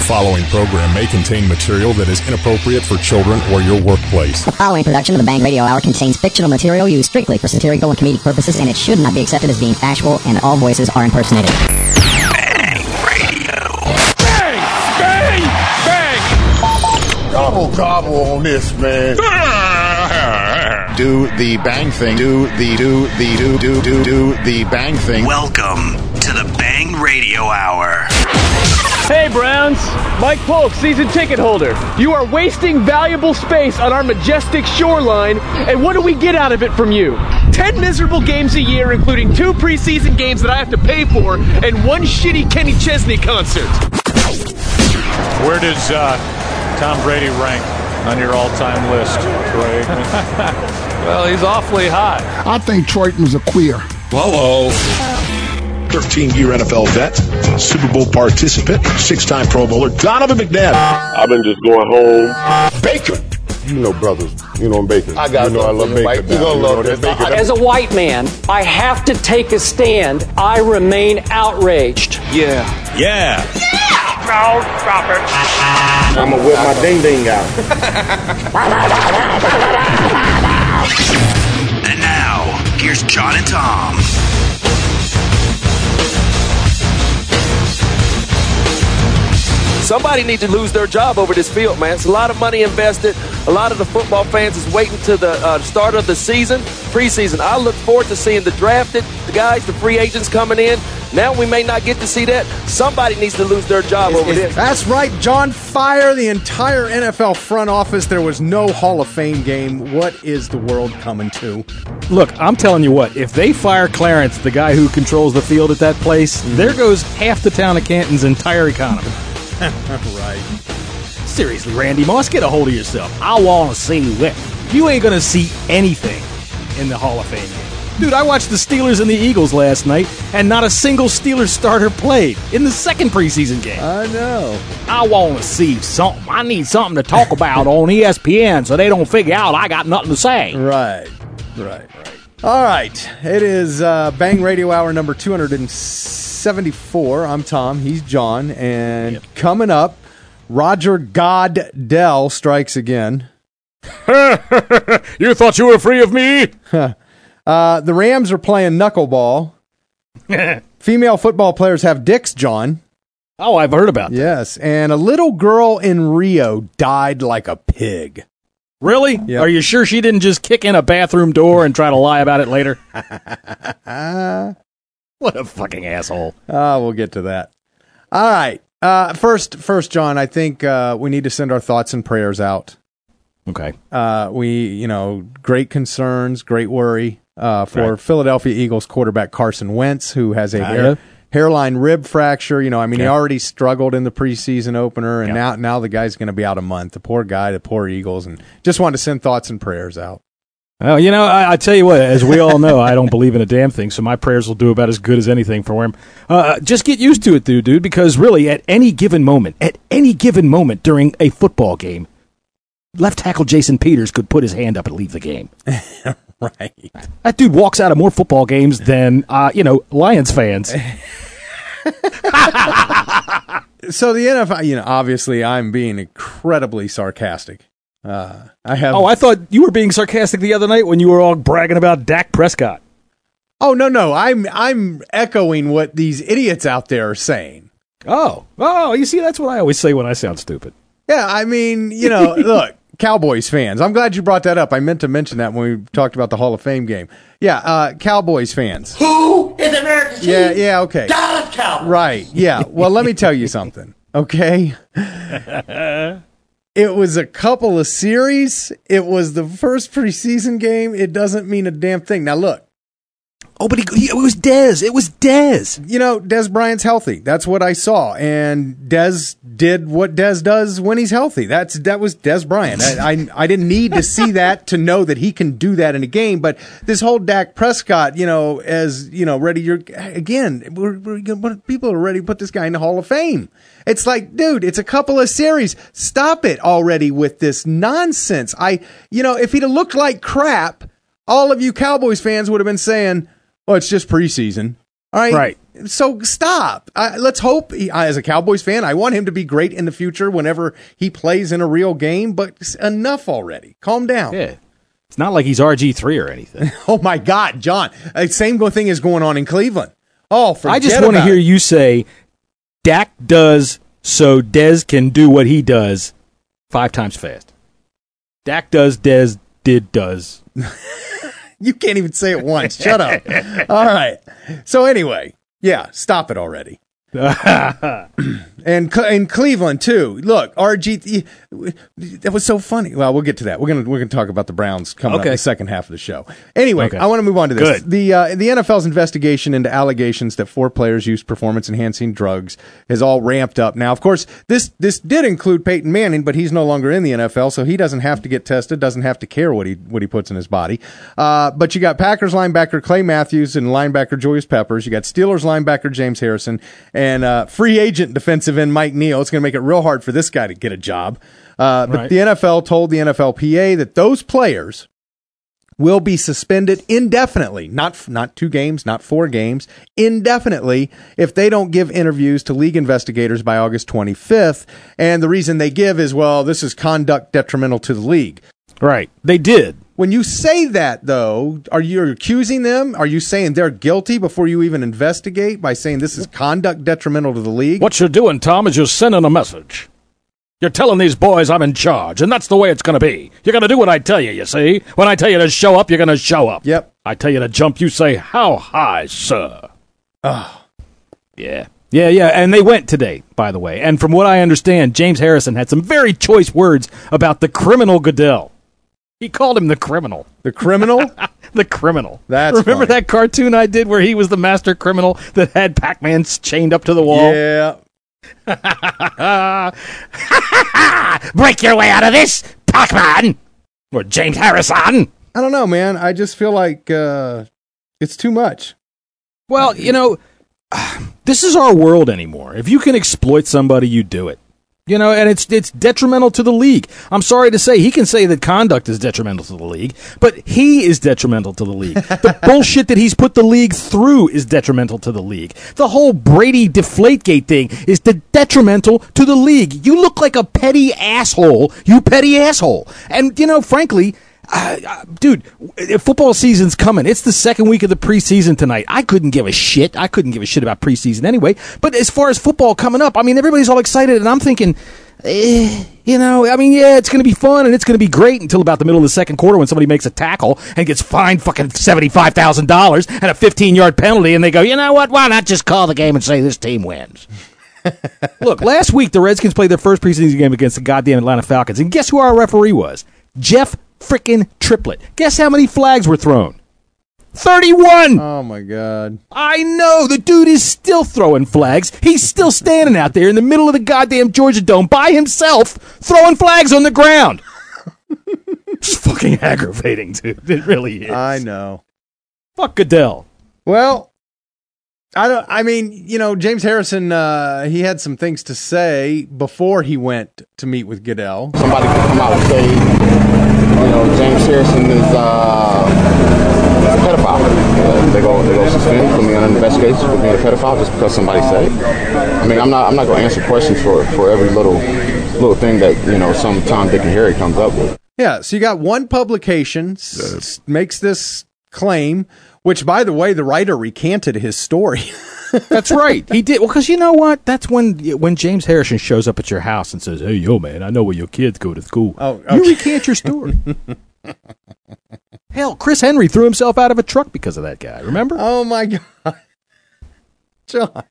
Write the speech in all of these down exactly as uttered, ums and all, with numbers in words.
following program may contain material that is inappropriate for children or your workplace. The following production of the Bang Radio Hour contains fictional material used strictly for satirical and comedic purposes, and it should not be accepted as being factual, and all voices are impersonated. Bang Radio. Bang! Bang! Bang! Gobble gobble on this, man. Do the bang thing. Do the do the do do do do the bang thing. Welcome to the Bang Radio Hour. Hey Browns, Mike Polk, season ticket holder. You are wasting valuable space on our majestic shoreline, and what do we get out of it from you? Ten miserable games a year, including two preseason games that I have to pay for, and one shitty Kenny Chesney concert. Where does uh, Tom Brady rank on your all-time list, Troy Aikman? Well, he's awfully high. I think Troyton was a queer. Hello. thirteen-year N F L vet, Super Bowl participant, six-time Pro Bowler, Donovan McNabb. I've been just going home. Bacon. You know, brothers, you know I'm bacon. I got you know I love bacon. Mike. You gonna love that bacon. As a white man, I have to take a stand. I remain outraged. Yeah. Yeah. No, stop it. I'm gonna whip my ding ding out. And now, here's John and Tom. Somebody needs to lose their job over this field, man. It's a lot of money invested. A lot of the football fans is waiting to the uh, start of the season, preseason. I look forward to seeing the drafted, the guys, the free agents coming in. Now we may not get to see that. Somebody needs to lose their job over this. That's right, John. Fire the entire N F L front office. There was no Hall of Fame game. What is the world coming to? Look, I'm telling you what, if they fire Clarence, the guy who controls the field at that place, mm-hmm. there goes half the town of Canton's entire economy. Right. Seriously, Randy Moss, get a hold of yourself. I want to see it. You ain't going to see anything in the Hall of Fame game. Dude, I watched the Steelers and the Eagles last night, and not a single Steelers starter played in the second preseason game. I know. I want to see something. I need something to talk about on E S P N so they don't figure out I got nothing to say. Right, right, right. All right. It is uh, Bang Radio Hour number two hundred seventy-four. I'm Tom. He's John. And yep. Coming up, Roger Goodell strikes again. You thought you were free of me? uh, the Rams are playing knuckleball. Female football players have dicks, John. Oh, I've heard about that. Yes. And a little girl in Rio died like a pig. Really? Yep. Are you sure she didn't just kick in a bathroom door and try to lie about it later? What a fucking asshole. Uh, we'll get to that. All right. Uh, first, first, John, I think uh, we need to send our thoughts and prayers out. Okay. Uh, we, you know, great concerns, great worry uh, for right. Philadelphia Eagles quarterback Carson Wentz, who has a uh, hair, yeah. hairline rib fracture. You know, I mean, okay. he already struggled in the preseason opener, and yeah. now, now the guy's going to be out a month. The poor guy, the poor Eagles, and just wanted to send thoughts and prayers out. Well, you know, I, I tell you what, as we all know, I don't believe in a damn thing, so my prayers will do about as good as anything for him. Uh, just get used to it, dude, dude, because really, at any given moment, at any given moment during a football game, left tackle Jason Peters could put his hand up and leave the game. Right. That dude walks out of more football games than, uh, you know, Lions fans. So the N F L, you know, obviously I'm being incredibly sarcastic. Uh, I have. Oh, I thought you were being sarcastic the other night when you were all bragging about Dak Prescott. Oh no, no, I'm I'm echoing what these idiots out there are saying. Oh, oh, you see, that's what I always say when I sound stupid. Yeah, I mean, you know, look, Cowboys fans. I'm glad you brought that up. I meant to mention that when we talked about the Hall of Fame game. Yeah, uh, Cowboys fans. Who is American team? Yeah, yeah, okay. Dallas Cowboys. Right. Yeah. Well, let me tell you something. Okay. It was a couple of series. It was the first preseason game. It doesn't mean a damn thing. Now, look. Oh, but he, he, it was Dez. It was Dez. You know, Dez Bryant's healthy. That's what I saw. And Dez did what Dez does when he's healthy. That's That was Dez Bryant. I, I I didn't need to see that to know that he can do that in a game. But this whole Dak Prescott, you know, as, you know, ready, you're, again, we're, we're, people are ready to put this guy in the Hall of Fame. It's like, dude, it's a couple of series. Stop it already with this nonsense. I, you know, if he'd have looked like crap, all of you Cowboys fans would have been saying, well, it's just preseason. All right. Right. So stop. Uh, let's hope, he, as a Cowboys fan, I want him to be great in the future whenever he plays in a real game, but enough already. Calm down. Yeah. It's not like he's R G three or anything. Oh, my God, John. Uh, same thing is going on in Cleveland. Oh, forget I just want to hear it. you say, Dak does so Dez can do what he does five times fast. Dak does, Dez did, does. You can't even say it once. Shut up. All right. So anyway, yeah, stop it already. and in Cleveland too. Look, R G, that was so funny. Well, we'll get to that. We're gonna we're gonna talk about the Browns coming okay. up in the second half of the show. Anyway, okay. I want to move on to this. Good. The uh, the N F L's investigation into allegations that four players used performance enhancing drugs is all ramped up now. Of course, this this did include Peyton Manning, but he's no longer in the N F L, so he doesn't have to get tested, doesn't have to care what he what he puts in his body. Uh, but you got Packers linebacker Clay Matthews and linebacker Julius Peppers. You got Steelers linebacker James Harrison. And uh, free agent defensive end Mike Neal. It's going to make it real hard for this guy to get a job. Uh, but right. the N F L told the N F L P A that those players will be suspended indefinitely, not not two games, not four games, indefinitely, if they don't give interviews to league investigators by August twenty-fifth. And the reason they give is, well, this is conduct detrimental to the league. Right. They did. When you say that, though, are you accusing them? Are you saying they're guilty before you even investigate by saying this is conduct detrimental to the league? What you're doing, Tom, is you're sending a message. You're telling these boys I'm in charge, and that's the way it's going to be. You're going to do what I tell you, you see? When I tell you to show up, you're going to show up. Yep. I tell you to jump, you say, how high, sir? Oh. Yeah. Yeah, yeah, and they went today, by the way. And from what I understand, James Harrison had some very choice words about the criminal Goodell. He called him the criminal. The criminal? The criminal. That's Remember funny. that cartoon I did where he was the master criminal that had Pac-Man chained up to the wall? Yeah. Break your way out of this, Pac-Man! Or James Harrison! I don't know, man. I just feel like uh, it's too much. Well, you know, this is our world anymore. If you can exploit somebody, you do it. You know, and it's it's detrimental to the league. I'm sorry to say, he can say that conduct is detrimental to the league, but he is detrimental to the league. The bullshit that he's put the league through is detrimental to the league. The whole Brady Deflategate thing is de- detrimental to the league. You look like a petty asshole, you petty asshole. And, you know, frankly, Uh, uh, dude, football season's coming. It's the second week of the preseason tonight. I couldn't give a shit. I couldn't give a shit about preseason anyway. But as far as football coming up, I mean, everybody's all excited, and I'm thinking, eh, you know, I mean, yeah, it's going to be fun, and it's going to be great until about the middle of the second quarter when somebody makes a tackle and gets fined fucking seventy-five thousand dollars and a fifteen-yard penalty, and they go, you know what, why not just call the game and say this team wins? Look, last week the Redskins played their first preseason game against the goddamn Atlanta Falcons, and guess who our referee was? Jeff frickin' Triplett. Guess how many flags were thrown? thirty-one! Oh, my God. I know! The dude is still throwing flags. He's still standing out there in the middle of the goddamn Georgia Dome by himself, throwing flags on the ground. It's fucking aggravating, dude. It really is. I know. Fuck Goodell. Well, I don't. I mean, you know, James Harrison, uh, he had some things to say before he went to meet with Goodell. Somebody can come out and say, you know, James Harrison is uh, a pedophile. Uh, they go, they go suspend him, put me on an investigation for being a pedophile just because somebody said it. I mean, I'm not, I'm not going to answer questions for, for every little, little thing that, you know, some Tom, Dick, and Harry comes up with. Yeah. So you got one publication s- makes this claim, which, by the way, the writer recanted his story. That's right. He did. Well, because you know what? That's when when James Harrison shows up at your house and says, hey, yo, man, I know where your kids go to school. Oh, okay. You recant your story. Hell, Chris Henry threw himself out of a truck because of that guy. Remember? Oh, my God. John.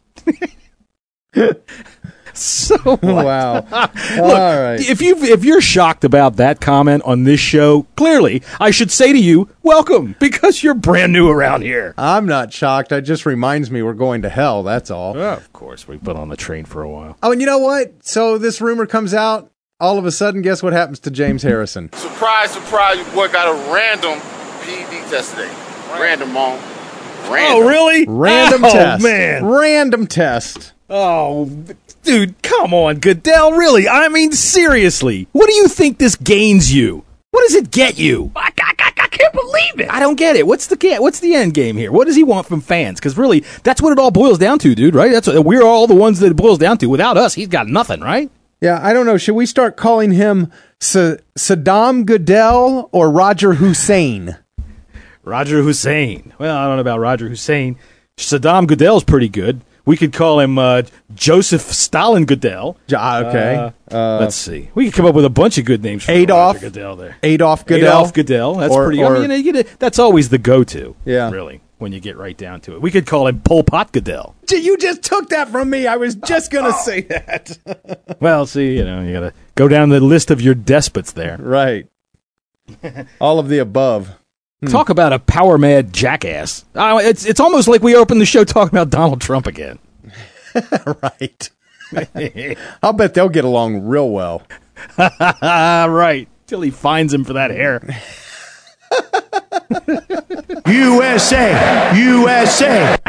So what? Wow. Look, All right. if you if you're shocked about that comment on this show, clearly I should say to you, welcome, because you're brand new around here. I'm not shocked. It just reminds me we're going to hell. That's all. Oh, of course, we've been on the train for a while. Oh, and you know what? So this rumor comes out. All of a sudden, guess what happens to James Harrison? Surprise, surprise, your boy got a random P E D test today. Random, on. Random. Oh, really? Random oh, test. man. Random test. Oh, dude, come on, Goodell, really? I mean, seriously, what do you think this gains you? What does it get you? I, I, I can't believe believe it. I don't get it. What's the ga- what's the end game here? What does he want from fans? Because really, that's what it all boils down to, dude. Right? That's what, we're all the ones that it boils down to. Without us, he's got nothing, right? Yeah, I don't know. Should we start calling him Sa- Saddam Goodell or Roger Hussein? Roger Hussein. Well, I don't know about Roger Hussein. Saddam Goodell's pretty good. We could call him uh, Joseph Stalin Goodell. Uh, okay. Uh, uh, let's see. We could come up with a bunch of good names for Adolf Roger Goodell there. Adolf Goodell. Adolf Goodell. That's or, pretty. Or, I mean, you get it, that's always the go-to. Yeah. Really, when you get right down to it, we could call him Pol Pot Goodell. You just took that from me. I was just going to oh. say that. Well, see, you know, you got to go down the list of your despots there. Right. All of the above. Talk about a power-mad jackass. Uh, it's it's almost like we opened the show talking about Donald Trump again. Right. I'll bet they'll get along real well. Right. Till he finds him for that hair. U S A! U S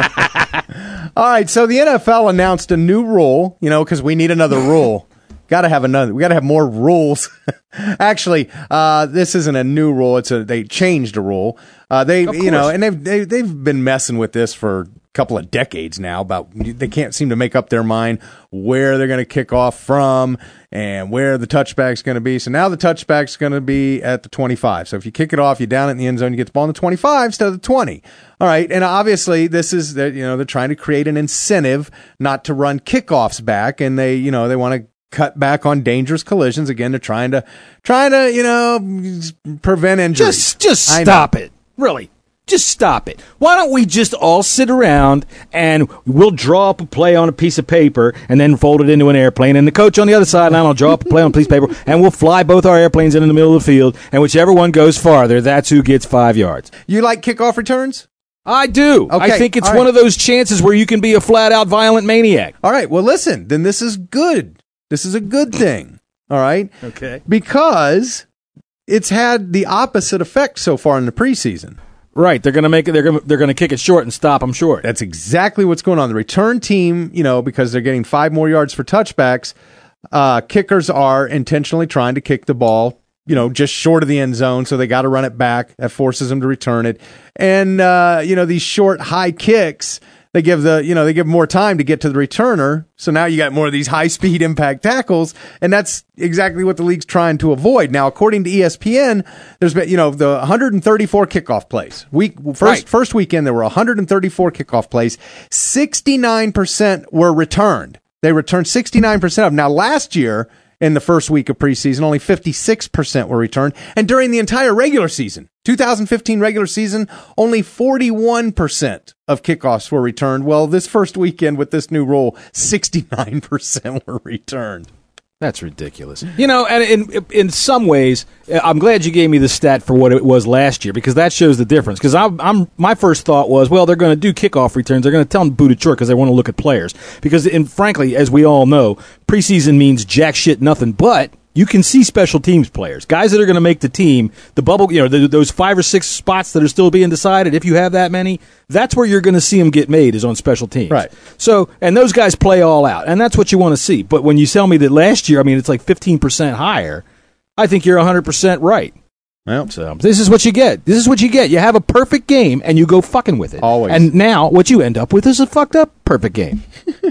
A! All right, so the N F L announced a new rule, you know, because we need another rule. Got to have another. We got to have more rules. Actually, uh, this isn't a new rule. It's a they changed a rule. Uh, they, you know, and they've they, they've been messing with this for a couple of decades now. About they can't seem to make up their mind where they're going to kick off from and where the touchback's going to be. So now the touchback's going to be at the twenty-five. So if you kick it off, you're down in the end zone, you get the ball in the twenty-five instead of the twenty. All right, and obviously this is that you know they're trying to create an incentive not to run kickoffs back, and they you know they want to cut back on dangerous collisions. Again, they're trying to trying to you know prevent injuries. Just just stop it, really. Just stop it. Why don't we just all sit around and we'll draw up a play on a piece of paper and then fold it into an airplane, and the coach on the other sideline will draw up a play on a piece of paper, and we'll fly both our airplanes in the middle of the field, and whichever one goes farther, that's who gets five yards. You like kickoff returns? I do. Okay, I think it's right. one of those chances where you can be a flat-out violent maniac. All right, well, listen, then this is good. This is a good thing, all right? Okay. Because it's had the opposite effect so far in the preseason. Right, they're going to make it. They're going they're going to kick it short and stop them short. That's exactly what's going on. The return team, you know, because they're getting five more yards for touchbacks, uh, kickers are intentionally trying to kick the ball, you know, just short of the end zone. So they got to run it back. That forces them to return it, and uh, you know, these short high kicks. They give the, you know, they give more time to get to the returner. So now you got more of these high speed impact tackles. And that's exactly what the league's trying to avoid. Now, according to E S P N, there's been, you know, the one hundred thirty-four kickoff plays. Week, first, right. first weekend, there were one hundred thirty-four kickoff plays. sixty-nine percent were returned. They returned sixty-nine percent of them. Now, last year, in the first week of preseason, only fifty-six percent were returned. And during the entire regular season, two thousand fifteen regular season, only forty-one percent of kickoffs were returned. Well, this first weekend with this new rule, sixty-nine percent were returned. That's ridiculous. You know, and in in some ways, I'm glad you gave me the stat for what it was last year, because that shows the difference. Because I'm, I'm my first thought was, well, they're going to do kickoff returns. They're going to tell them to boot it short because they want to look at players. Because, and frankly, as we all know, preseason means jack shit nothing. But you can see special teams players, guys that are going to make the team. The bubble, you know, the, those five or six spots that are still being decided. If you have that many, that's where you're going to see them get made, is on special teams. Right. So, and those guys play all out, and that's what you want to see. But when you tell me that last year, I mean, it's like fifteen percent higher, I think you're one hundred percent right. Well, so this is what you get. This is what you get. You have a perfect game, and you go fucking with it. Always. And now what you end up with is a fucked up perfect game.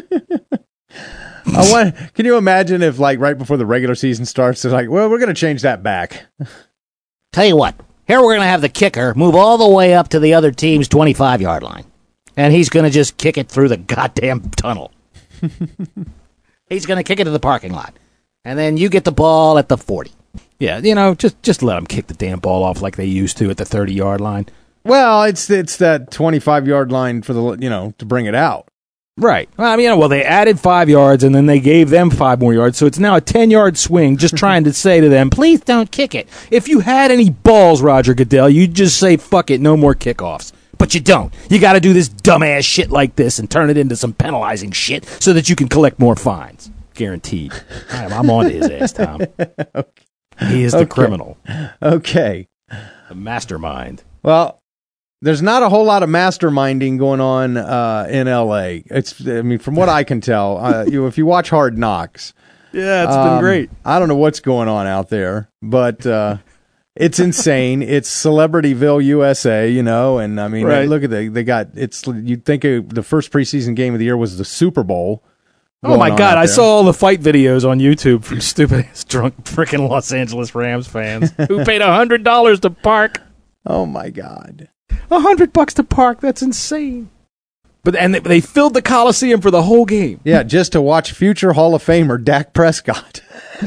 I want, can you imagine if, like, right before the regular season starts, they're like, well, we're going to change that back. Tell you what, here we're going to have the kicker move all the way up to the other team's twenty-five-yard line, and he's going to just kick it through the goddamn tunnel. He's going to kick it to the parking lot, and then you get the ball at the forty. Yeah, you know, just just let them kick the damn ball off like they used to at the thirty-yard line. Well, it's it's that twenty-five-yard line for the, you know, to bring it out. Right. Well, I mean, you know, well, they added five yards, and then they gave them five more yards, so it's now a ten-yard swing, just trying to say to them, please don't kick it. If you had any balls, Roger Goodell, you'd just say, fuck it, no more kickoffs. But you don't. You got to do this dumbass shit like this and turn it into some penalizing shit so that you can collect more fines. Guaranteed. I'm, I'm on to his ass, Tom. Okay. He is the okay. criminal. Okay. The mastermind. Well, there's not a whole lot of masterminding going on uh, in L A. It's, I mean, from what I can tell, uh, you, if you watch Hard Knocks, yeah, it's um, been great. I don't know what's going on out there, but uh, It's insane. It's Celebrityville, U S A, you know, and I mean, Right. look at the they got it's. You'd think of the first preseason game of the year was the Super Bowl. Oh my going on God! out I there. saw all the fight videos on YouTube from stupid ass drunk freaking Los Angeles Rams fans who paid a hundred dollars to park. Oh my God! A hundred bucks to park. That's insane. But and they, they filled the Coliseum for the whole game. Yeah, just to watch future Hall of Famer Dak Prescott.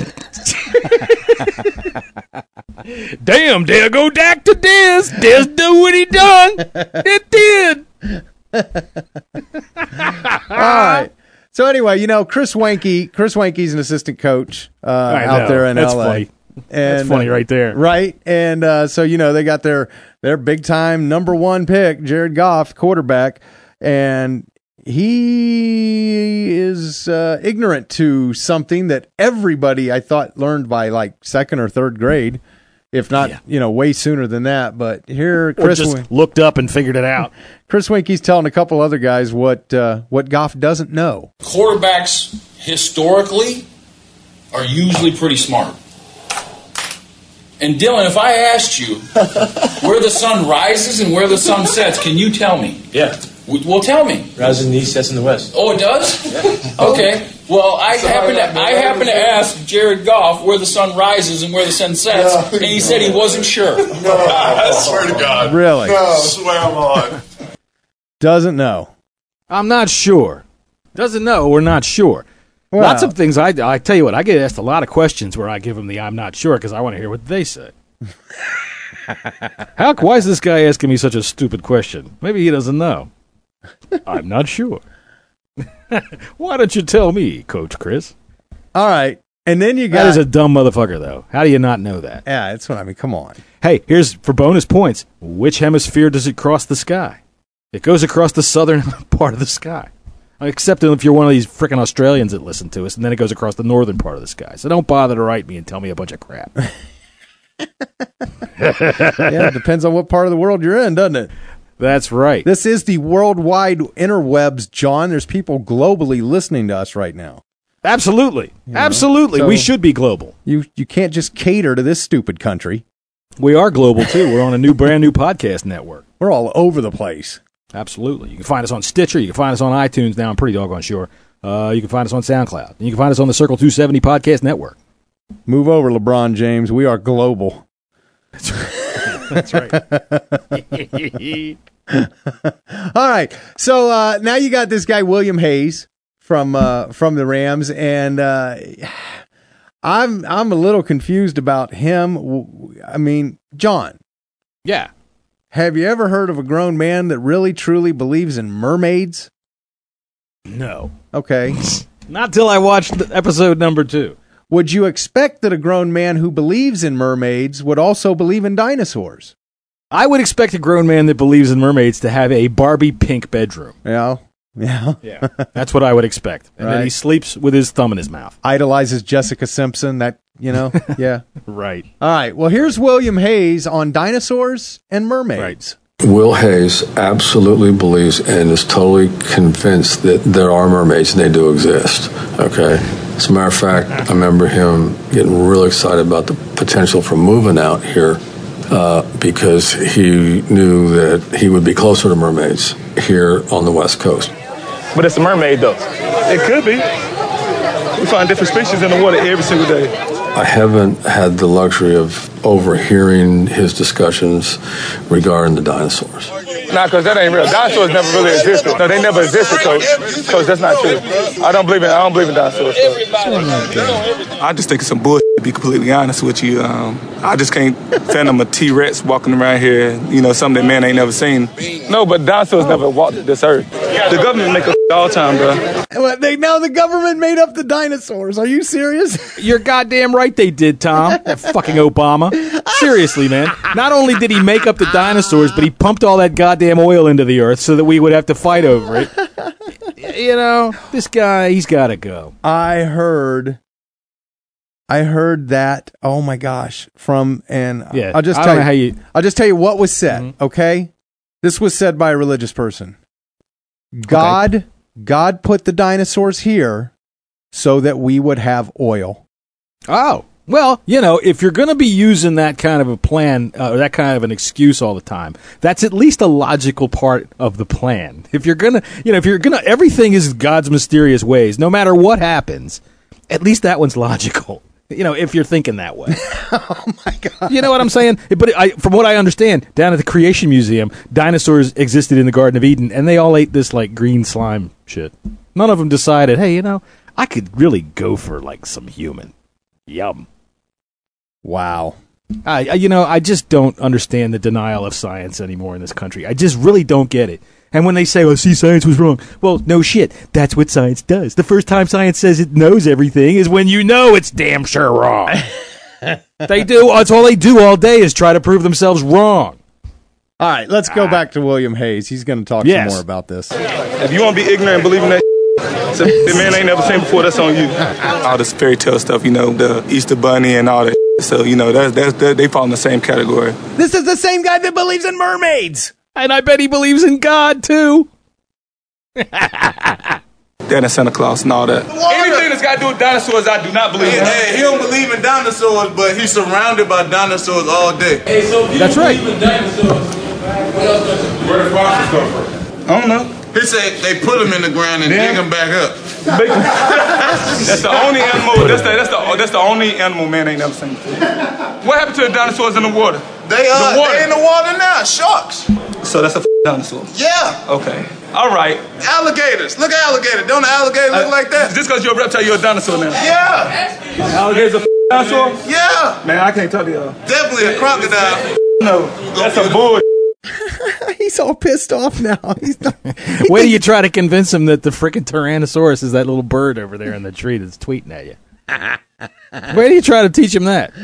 Damn, there go Dak to Diz. Diz do what he done. It did. All right. So anyway, you know, Chris Wanke, Chris Wanke's an assistant coach uh, I out know. there in That's L A. funny. And, That's funny right there. Right. And uh, so, you know, they got their, their big time number one pick, Jared Goff, quarterback, and he is uh, ignorant to something that everybody, I thought, learned by like second or third grade, if not, Yeah. you know, way sooner than that. But here, Or Chris just Win- looked up and figured it out. Chris Winke's telling a couple other guys what uh, what Goff doesn't know. Quarterbacks historically are usually pretty smart. And Dylan, if I asked you where the sun rises and where the sun sets, can you tell me? Yeah. W- Well, tell me. Rises in the east, sets in the west. Oh, it does? Okay. Well, I So how happen did to that know I that happen to before? ask Jared Goff where the sun rises and where the sun sets, No, and he no. said he wasn't sure. No, I swear to God. Really? No. Swear I'm on. Doesn't know. I'm not sure. Doesn't know. We're not sure. Well- Lots of things. I, I tell you what, I get asked a lot of questions where I give them the I'm not sure because I want to hear what they say. How? Why is this guy asking me such a stupid question? Maybe he doesn't know. I'm not sure. Why don't you tell me, Coach Chris? All right. And then you got... That is a dumb motherfucker, though. How do you not know that? Yeah, that's what I mean. Come on. Hey, here's for bonus points. Which hemisphere does it cross the sky? It goes across the southern part of the sky. Except if you're one of these frickin' Australians that listen to us, and then it goes across the northern part of the sky. So don't bother to write me and tell me a bunch of crap. Yeah, it depends on what part of the world you're in, doesn't it? That's right. This is the worldwide interwebs, John. There's people globally listening to us right now. Absolutely. You know? Absolutely. So we should be global. You you can't just cater to this stupid country. We are global, too. We're on a new, brand new podcast network. We're all over the place. Absolutely. You can find us on Stitcher. You can find us on iTunes now. I'm pretty doggone sure. Uh, you can find us on SoundCloud. And you can find us on the Circle two seventy Podcast Network. Move over, LeBron James. We are global. That's right. All right. So uh, now you got this guy, William Hayes, from uh, from the Rams, and uh, I'm I'm a little confused about him. I mean, John. Yeah. Have you ever heard of a grown man that really truly believes in mermaids? No. Okay. Not till I watched the episode number two. Would you expect that a grown man who believes in mermaids would also believe in dinosaurs? I would expect a grown man that believes in mermaids to have a Barbie pink bedroom. Yeah. Yeah. Yeah. That's what I would expect. And Right. then he sleeps with his thumb in his mouth. Idolizes Jessica Simpson. That, you know, yeah. Right. All right. Well, here's William Hayes on dinosaurs and mermaids. Will Hayes absolutely believes and is totally convinced that there are mermaids and they do exist. Okay. As a matter of fact, I remember him getting really excited about the potential for moving out here uh, because he knew that he would be closer to mermaids here on the West Coast. But it's a mermaid, though. It could be. We find different species in the water every single day. I haven't had the luxury of overhearing his discussions regarding the dinosaurs. Nah, because that ain't real. Dinosaurs never really existed. No, they never existed, Coach. Coach, that's not true. I don't believe in. I don't believe in dinosaurs. Coach. I just think it's some bullshit. To be completely honest with you, um, I just can't fathom a T-Rex walking around here. You know, something that man ain't never seen. No, but dinosaurs never walked this earth. The government make us all the time, bro. Well, they now the government made up the dinosaurs. Are you serious? You're goddamn right they did, Tom. That fucking Obama. Seriously, man. Not only did he make up the dinosaurs, but he pumped all that goddamn oil into the earth so that we would have to fight over it. You know, this guy, he's got to go. I heard, I heard that. Oh my gosh! From and Yeah, I'll just I tell don't you, know how you- I'll just tell you what was said. Mm-hmm. Okay, this was said by a religious person. God, okay. God put the dinosaurs here so that we would have oil. Oh, Well, you know, if you're going to be using that kind of a plan, uh, or that kind of an excuse all the time, that's at least a logical part of the plan. If you're going to, you know, if you're going to, everything is God's mysterious ways, no matter what happens, at least that one's logical. You know, if you're thinking that way. Oh, my God. You know what I'm saying? But I, from what I understand, down at the Creation Museum, dinosaurs existed in the Garden of Eden, and they all ate this, like, green slime shit. None of them decided, hey, you know, I could really go for, like, some human. Yum. Wow. I, I, you know, I just don't understand the denial of science anymore in this country. I just really don't get it. And when they say, oh, see, science was wrong. Well, no shit. That's what science does. The first time science says it knows everything is when you know it's damn sure wrong. They do. That's all they do all day is try to prove themselves wrong. All right, let's go back to William Hayes. He's going to talk Yes. some more about this. If you want to be ignorant and believe in that so the man ain't never seen before, that's on you. All this fairy tale stuff, you know, the Easter Bunny and all that. So, you know, that's, that's, that, they fall in the same category. This is the same guy that believes in mermaids. And I bet he believes in God, too. That and Santa Claus and all that. Anything that's got to do with dinosaurs, I do not believe in. Hey, he don't believe in dinosaurs, but he's surrounded by dinosaurs all day. Hey, so if you That's don't right. believe in dinosaurs, what else does it? Where the fossils come from? I don't know. He said they put them in the ground and dig them back up. That's the only animal. That's the, that's the that's the only animal man ain't never seen before. What happened to the dinosaurs in the water? They uh, the water. they in the water now. Sharks. So that's a f- dinosaur. Yeah. Okay. All right. Alligators. Look at alligator. Don't an alligator look Uh, like that? Just because you're a reptile, you're a dinosaur now. Yeah. Alligators a f- dinosaur? Yeah. Man, I can't talk to y'all. Definitely a crocodile. No, that's a bull. He's all pissed off now. He's not, he Wait till you try to convince him that the frickin' Tyrannosaurus is that little bird over there in the tree that's tweeting at you. Where do you try to teach him that?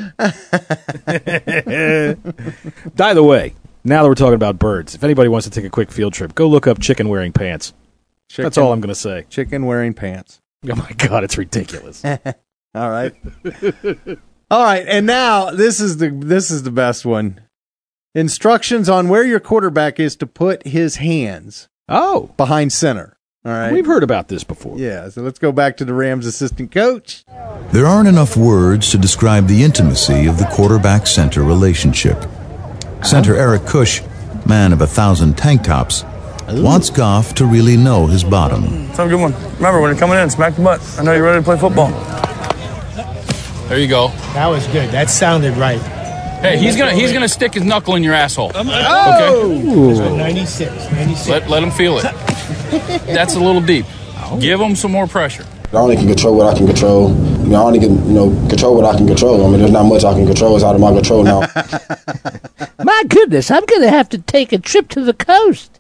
By the way, now that we're talking about birds, if anybody wants to take a quick field trip, go look up chicken wearing pants. Chicken, That's all I'm going to say. Chicken wearing pants. Oh, my God, it's ridiculous. All right. All right, and now this is the this is the best one. Instructions on where your quarterback is to put his hands. Oh. Behind center. All right. We've heard about this before. Yeah, so let's go back to the Rams assistant coach. There aren't enough words to describe the intimacy of the quarterback-center relationship. Center Eric Cush, man of a thousand tank tops, wants Goff to really know his bottom. That's a good one. Remember, when you're coming in, smack the butt. I know you're ready to play football. There you go. That was good. That sounded right. Hey, he's gonna he's gonna stick his knuckle in your asshole. Oh! Okay. ninety-six. ninety-six. Let let him feel it. That's a little deep. Give him some more pressure. I only can control what I can control. I mean, I only can, you know, control what I can control. I mean, there's not much I can control. It's out of my control now. My goodness, I'm going to have to take a trip to the coast.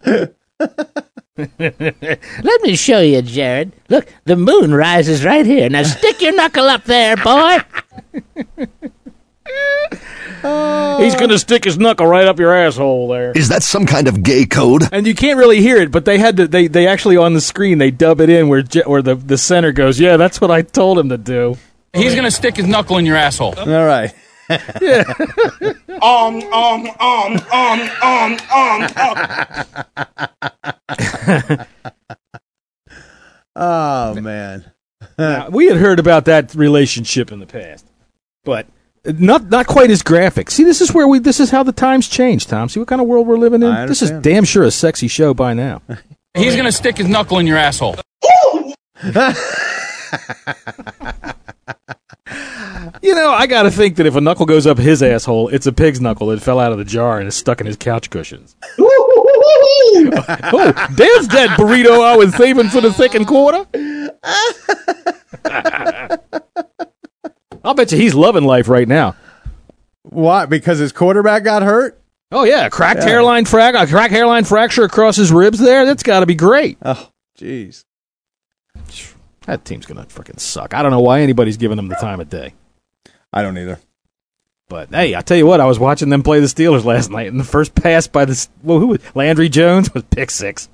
Let me show you, Jared. Look, the moon rises right here. Now stick your knuckle up there, boy. He's going to stick his knuckle right up your asshole there. Is that some kind of gay code? And you can't really hear it, but they had to. They, they actually on the screen they dub it in where Je- where the, the center goes. Yeah, that's what I told him to do. He's gonna stick his knuckle in your asshole. All right. Yeah. Um, um, um, um, um, um, um. Oh man. Now, we had heard about that relationship in the past, but not not quite as graphic. See, this is where we. This is how the times change, Tom. See what kind of world we're living in. I This is understand. damn sure a sexy show by now. He's gonna stick his knuckle in your asshole. You know, I got to think that if a knuckle goes up his asshole, it's a pig's knuckle that fell out of the jar and is stuck in his couch cushions. Oh, there's that burrito I was saving for the second quarter. I'll bet you he's loving life right now. Why? Because his quarterback got hurt? Oh, yeah. Cracked Yeah. hairline frac- a cracked hairline fracture across his ribs there. That's got to be great. Oh, jeez. That team's going to freaking suck. I don't know why anybody's giving them the time of day. I don't either. But, hey, I tell you what, I was watching them play the Steelers last night, and the first pass by the, well, who was, Landry Jones was pick six.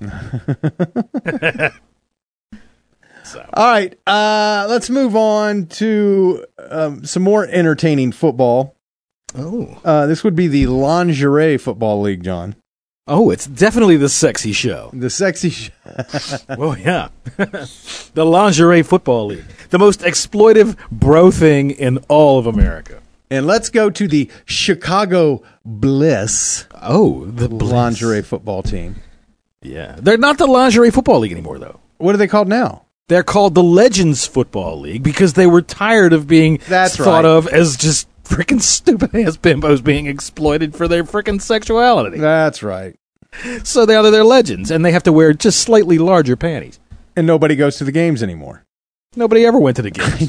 So. All right, uh, let's move on to um, some more entertaining football. Oh. Uh, this would be the Lingerie Football League, John. Oh, it's definitely the sexy show. The sexy show. Well, yeah. The Lingerie Football League. The most exploitive bro thing in all of America. And let's go to the Chicago Bliss. Oh, the Bliss. Lingerie football team. Yeah. They're not the Lingerie Football League anymore, though. What are they called now? They're called the Legends Football League because they were tired of being That's thought right. of as just freaking stupid-ass bimbos being exploited for their freaking sexuality. That's right. So now they're legends, and they have to wear just slightly larger panties. And nobody goes to the games anymore. Nobody ever went to the games.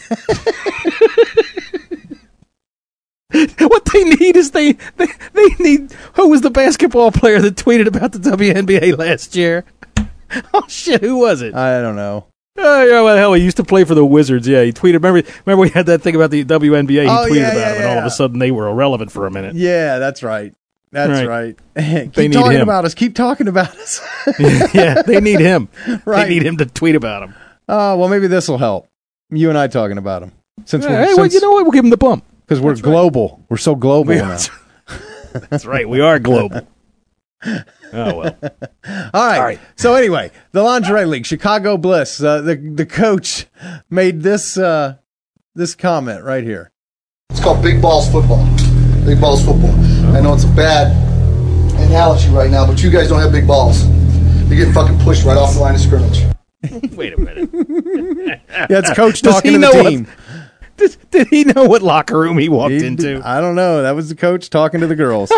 What they need is they, they they need... Who was the basketball player that tweeted about the W N B A last year? Oh, shit, who was it? I don't know. Oh, yeah, well, hell, he used to play for the Wizards. Yeah, he tweeted. Remember, remember we had that thing about the W N B A? He Oh, tweeted yeah, about yeah, it, and all yeah. of a sudden they were irrelevant for a minute. Yeah, that's right. That's right. They Keep need talking him. about us. Keep talking about us. Yeah, they need him. Right. They need him to tweet about him. Oh, well, maybe this will help. You and I talking about him. Since Yeah, we're, hey, well, you know what? We'll give him the bump. Because we're That's right. global. We're so global We now. are- That's right. We are global. Oh, well. All right. All right. So anyway, the Lingerie League, Chicago Bliss. Uh, the the coach made this uh, this comment right here. It's called big balls football. Big balls football. I know it's a bad analogy right now, but you guys don't have big balls. You're getting fucking pushed right off the line of scrimmage. Wait a minute. Yeah, it's coach Does talking he to the know what- team. Did, did he know what locker room he walked He- into? I don't know. That was the coach talking to the girls.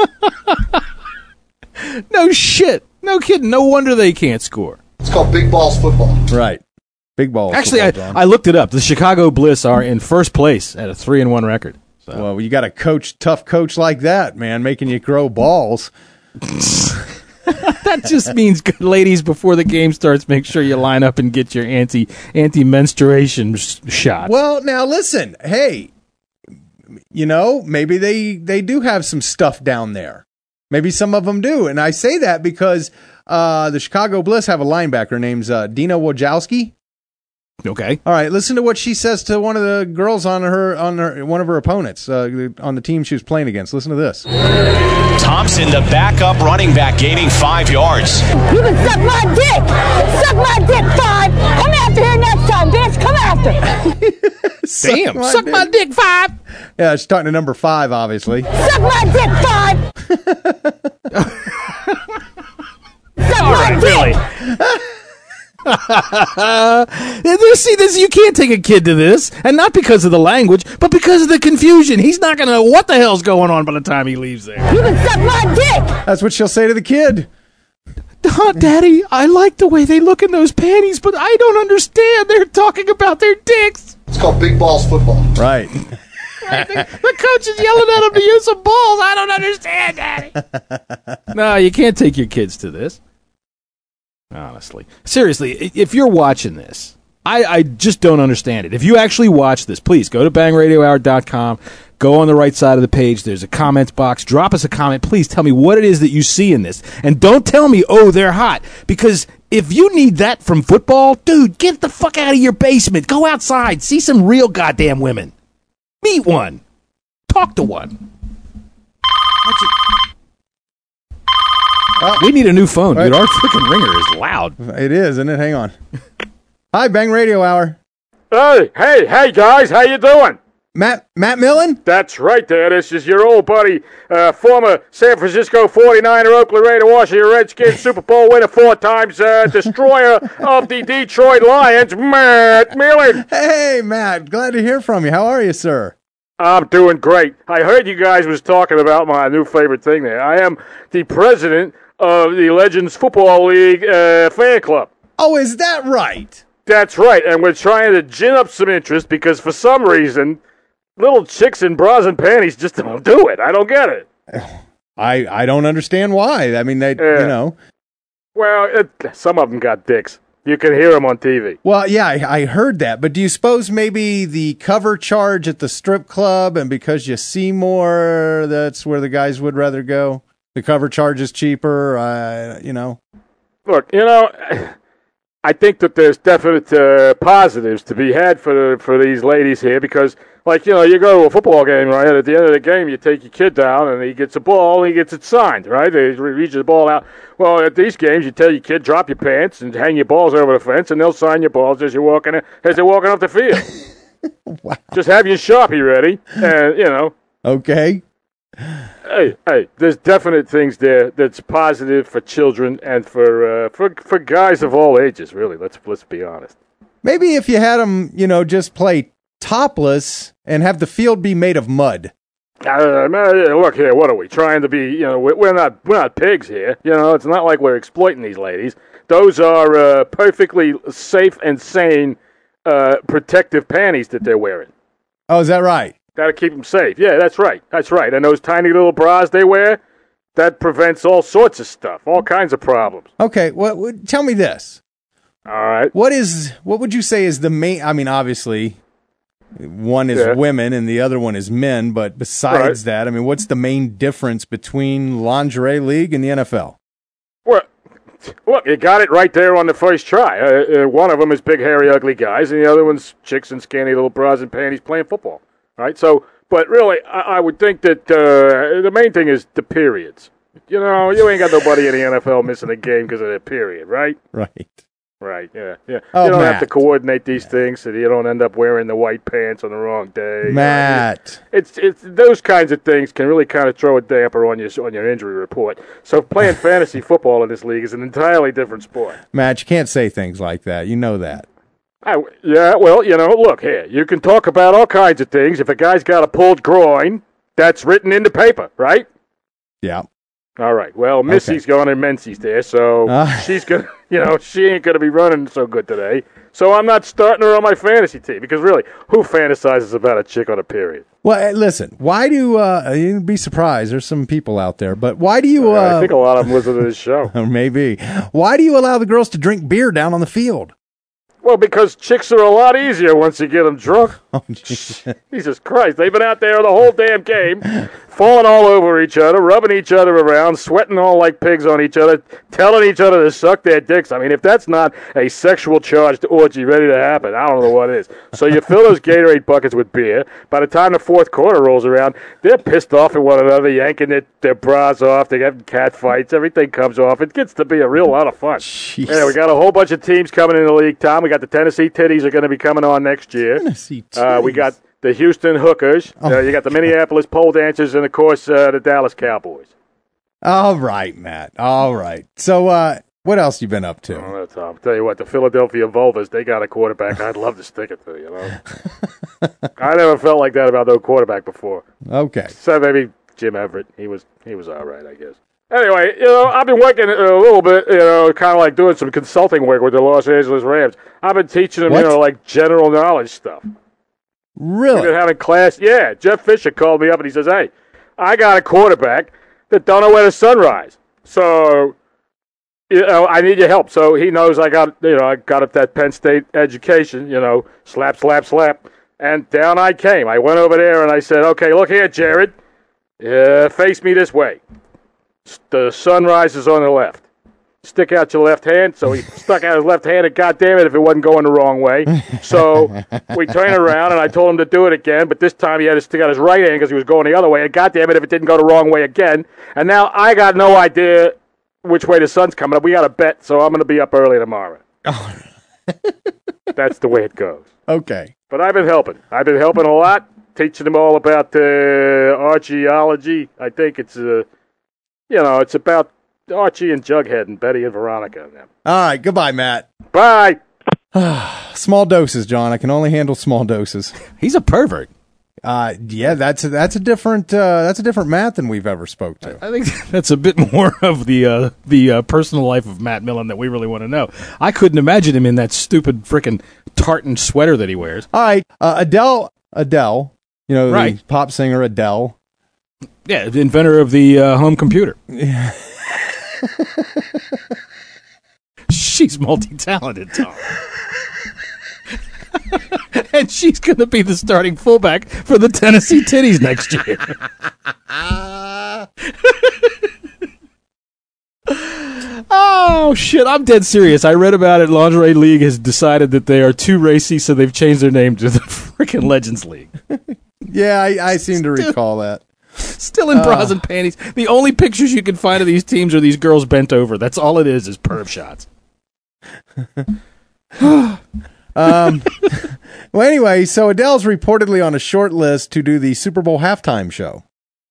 No shit. No kidding. No wonder they can't score. It's called big balls football. Right. Big balls. Actually, I, football, John. I looked it up. The Chicago Bliss are in first place at a three and one record. So. Well, you got a coach, tough coach like that, man, making you grow balls. That just means, good ladies, before the game starts, make sure you line up and get your anti anti menstruation sh- shot. Well, now listen. Hey, you know, maybe they they do have some stuff down there. Maybe some of them do, and I say that because uh, the Chicago Bliss have a linebacker named uh, Dina Wojcicki. Okay. All right. Listen to what she says to one of the girls on her on her one of her opponents uh, on the team she was playing against. Listen to this. Thompson, the backup running back, gaining five yards. You can suck my dick! Suck my dick, five! Come after here next time, bitch! Come after! Damn, my suck dick. my dick, five! Yeah, she's talking to number five, obviously. Suck my dick, five! Suck All my right, dick! really. This- See, this you can't take a kid to this, and not because of the language, but because of the confusion. He's not going to know what the hell's going on by the time he leaves there. You can suck my dick! That's what she'll say to the kid. Oh, Daddy, I like the way they look in those panties, but I don't understand. They're talking about their dicks. It's called big balls football. Right. The coach is yelling at him to use some balls. I don't understand, Daddy. No, you can't take your kids to this. Honestly. Seriously, i- if you're watching this, I, I just don't understand it. If you actually watch this, please go to bang radio hour dot com. Go on the right side of the page. There's a comments box. Drop us a comment. Please tell me what it is that you see in this. And don't tell me, oh, they're hot. Because if you need that from football, dude, get the fuck out of your basement. Go outside. See some real goddamn women. Meet one. Talk to one. We need a new phone, dude. Our freaking ringer is loud. It is, isn't it? Hang on. Hi, Bang Radio Hour. Hey, hey, hey, guys, how you doing? Matt Matt Millen? That's right there. This is your old buddy, uh, former San Francisco forty-niner, Oakland Raider, Washington Redskins, Super Bowl winner four times, uh, destroyer of the Detroit Lions, Matt Millen. Hey, Matt. Glad to hear from you. How are you, sir? I'm doing great. I heard you guys was talking about my new favorite thing there. I am the president of the Legends Football League uh, fan club. Oh, is that right? That's right, and we're trying to gin up some interest because for some reason, little chicks in bras and panties just don't do it. I don't get it. I I don't understand why. I mean, they, Yeah. you know. Well, it, some of them got dicks. You can hear them on T V. Well, yeah, I, I heard that. But do you suppose maybe the cover charge at the strip club, and because you see more, that's where the guys would rather go? The cover charge is cheaper, uh, you know? Look, you know, I think that there's definite uh, positives to be had for for these ladies here because, like, you know, you go to a football game, right? At the end of the game, you take your kid down, and he gets a ball, and he gets it signed, right? They reach the ball out. Well, at these games, you tell your kid, drop your pants and hang your balls over the fence, and they'll sign your balls as you're walking as they're walking off the field. Wow. Just have your Sharpie ready, and, you know. Okay. Hey, hey, there's definite things there that's positive for children and for uh, for for guys of all ages, really. Let's let's be honest. Maybe if you had them, you know, just play topless and have the field be made of mud. Uh, man, look here, what are we trying to be? You know, we're not we're not pigs here. You know, it's not like we're exploiting these ladies. Those are uh, perfectly safe and sane uh, protective panties that they're wearing. Oh, is that right? That'll keep them safe. Yeah, that's right. That's right. And those tiny little bras they wear, that prevents all sorts of stuff, all kinds of problems. Okay, well, tell me this. All right. What is what would you say is the main? I mean, obviously, one is Yeah. women and the other one is men. But besides Right. that, I mean, what's the main difference between lingerie league and the N F L? Well, look, you got it right there on the first try. Uh, uh, one of them is big, hairy, ugly guys, and the other one's chicks in skinny little bras and panties playing football. Right? So, but really, I, I would think that uh, the main thing is the periods. You know, you ain't got nobody in the N F L missing a game because of their period, right? Right. Right, yeah, yeah. Oh, you don't Matt. have to coordinate these things so you don't end up wearing the white pants on the wrong day. Matt. It's it's those kinds of things can really kind of throw a damper on your on your injury report. So playing fantasy football in this league is an entirely different sport. Matt, you can't say things like that. You know that. I, yeah, well, you know, look here. You can talk about all kinds of things. If a guy's got a pulled groin, that's written in the paper, right? Yeah. All right. Well, Missy's going in Menzies there, so Uh. she's gonna, you know, she ain't gonna be running so good today. So I'm not starting her on my fantasy team because really, who fantasizes about a chick on a period? Well, eh, listen. Why do uh, you'd be surprised? There's some people out there, but why do you? Uh, I think a lot of them listen to this show. Or maybe. Why do you allow the girls to drink beer down on the field? Well, because chicks are a lot easier once you get them drunk. Oh, Jesus Christ. They've been out there the whole damn game, falling all over each other, rubbing each other around, sweating all like pigs on each other, telling each other to suck their dicks. I mean, if that's not a sexual charged orgy ready to happen, I don't know what is. So you fill those Gatorade buckets with beer. By the time the fourth quarter rolls around, they're pissed off at one another, yanking their, their bras off. They're having cat fights. Everything comes off. It gets to be a real lot of fun. Yeah, we got a whole bunch of teams coming in the league, Tom. We got the Tennessee Titties are going to be coming on next year. Tennessee Uh, we got the Houston Hookers. Oh. Uh, you got the Minneapolis Pole Dancers, and of course uh, the Dallas Cowboys. All right, Matt. All right. So, uh, what else you been up to? Oh, that's, I'll tell you what, the Philadelphia Vulvas, they got a quarterback I'd love to stick it to, you know. I never felt like that about no quarterback before. Okay. So maybe Jim Everett. He was he was all right, I guess. Anyway, you know, I've been working a little bit, you know, kind of like doing some consulting work with the Los Angeles Rams. I've been teaching them, What? you know, like general knowledge stuff. Really? We've been having class. Yeah, Jeff Fisher called me up and he says, hey, I got a quarterback that don't know where the sun rises. So, you know, I need your help. So he knows I got, you know, I got up that Penn State education, you know, slap, slap, slap. And down I came. I went over there and I said, okay, look here, Jared. Uh, face me this way. The sun rises on the left. Stick out your left hand. So he stuck out his left hand, and goddamn it if it wasn't going the wrong way. So we turned around, and I told him to do it again, but this time he had to stick out his right hand because he was going the other way, and goddamn it if it didn't go the wrong way again. And now I got no idea which way the sun's coming up. We got a bet, so I'm going to be up early tomorrow. That's the way it goes. Okay. But I've been helping. I've been helping a lot, teaching them all about uh, archaeology. I think it's, uh, you know, it's about Archie and Jughead and Betty and Veronica and them. All right. Goodbye, Matt. Bye. Small doses, John. I can only handle small doses. He's a pervert. Uh, yeah, that's a, that's a different uh, that's a different Matt than we've ever spoke to. I think that's a bit more of the uh, the uh, personal life of Matt Millen that we really want to know. I couldn't imagine him in that stupid frickin' tartan sweater that he wears. All right, uh, Adele, Adele, you know, Right. the pop singer Adele. Yeah, the inventor of the uh, home computer. She's multi-talented, Tom. And she's going to be the starting fullback for the Tennessee Titties next year. Oh, shit. I'm dead serious. I read about it. Lingerie League has decided that they are too racy, so they've changed their name to the freaking Legends League. Yeah, I, I seem to recall that. Still in bras and panties. The only pictures you can find of these teams are these girls bent over. That's all it is, is perv shots. um, well, anyway, so Adele's reportedly on a short list to do the Super Bowl halftime show.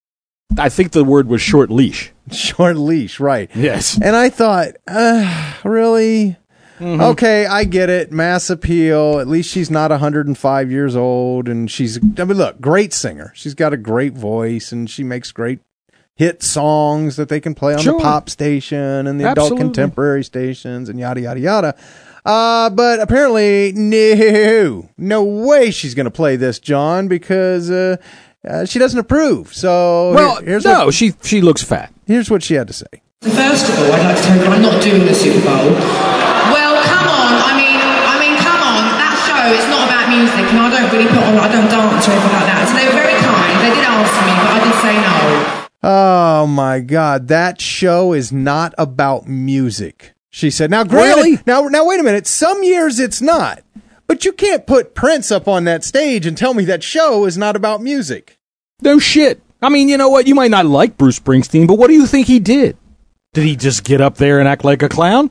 I think the word was short leash. Short leash, right. Yes. And I thought, uh, really? Mm-hmm. Okay, I get it. Mass appeal. At least she's not one hundred five years old. And she's, I mean, look, great singer. She's got a great voice and she makes great hit songs that they can play on Sure. the pop station and the Absolutely. adult contemporary stations and yada, yada, yada. Uh, but apparently, no, no way she's going to play this, John, because uh, uh, she doesn't approve. So Well, here- here's no, what, she she looks fat. Here's what she had to say. First of all, I'd like to tell you I'm not doing the Super Bowl. Well, come on. I mean, I mean, come on. That show is not about music, and I don't really put on. I don't dance or anything like that. So they were very kind. They did ask me, but I did say no. Oh my God, that show is not about music. She said, now granted, Really? now, now wait a minute. Some years it's not, but you can't put Prince up on that stage and tell me that show is not about music. No shit. I mean, you know what? You might not like Bruce Springsteen, but what do you think he did? Did he just get up there and act like a clown?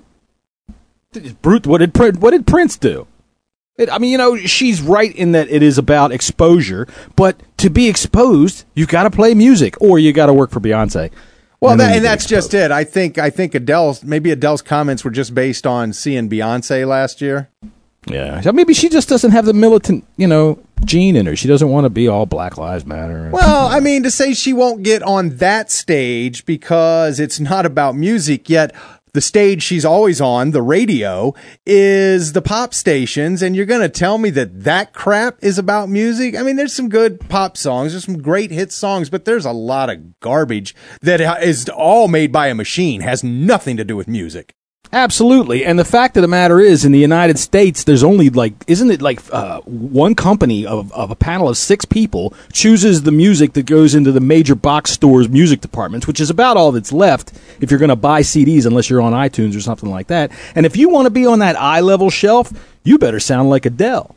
Did, Bruce, what did Prin- what did Prince do? It, I mean, you know, she's right in that it is about exposure, but to be exposed, you got to play music or you got to work for Beyonce. Well, And that, then you and get that's just it. I think I think Adele's maybe Adele's comments were just based on seeing Beyonce last year. Yeah, so maybe she just doesn't have the militant, you know, gene in her. She doesn't want to be all Black Lives Matter. Well, I mean, to say she won't get on that stage because it's not about music, yet the stage she's always on, the radio, is the pop stations, and you're going to tell me that that crap is about music? I mean, there's some good pop songs, there's some great hit songs, but there's a lot of garbage that is all made by a machine, has nothing to do with music. Absolutely. And the fact of the matter is, in the United States, there's only like, isn't it like uh, one company of, of a panel of six people chooses the music that goes into the major box stores' music departments, which is about all that's left if you're going to buy C Ds, unless you're on iTunes or something like that. And if you want to be on that eye-level shelf, you better sound like Adele.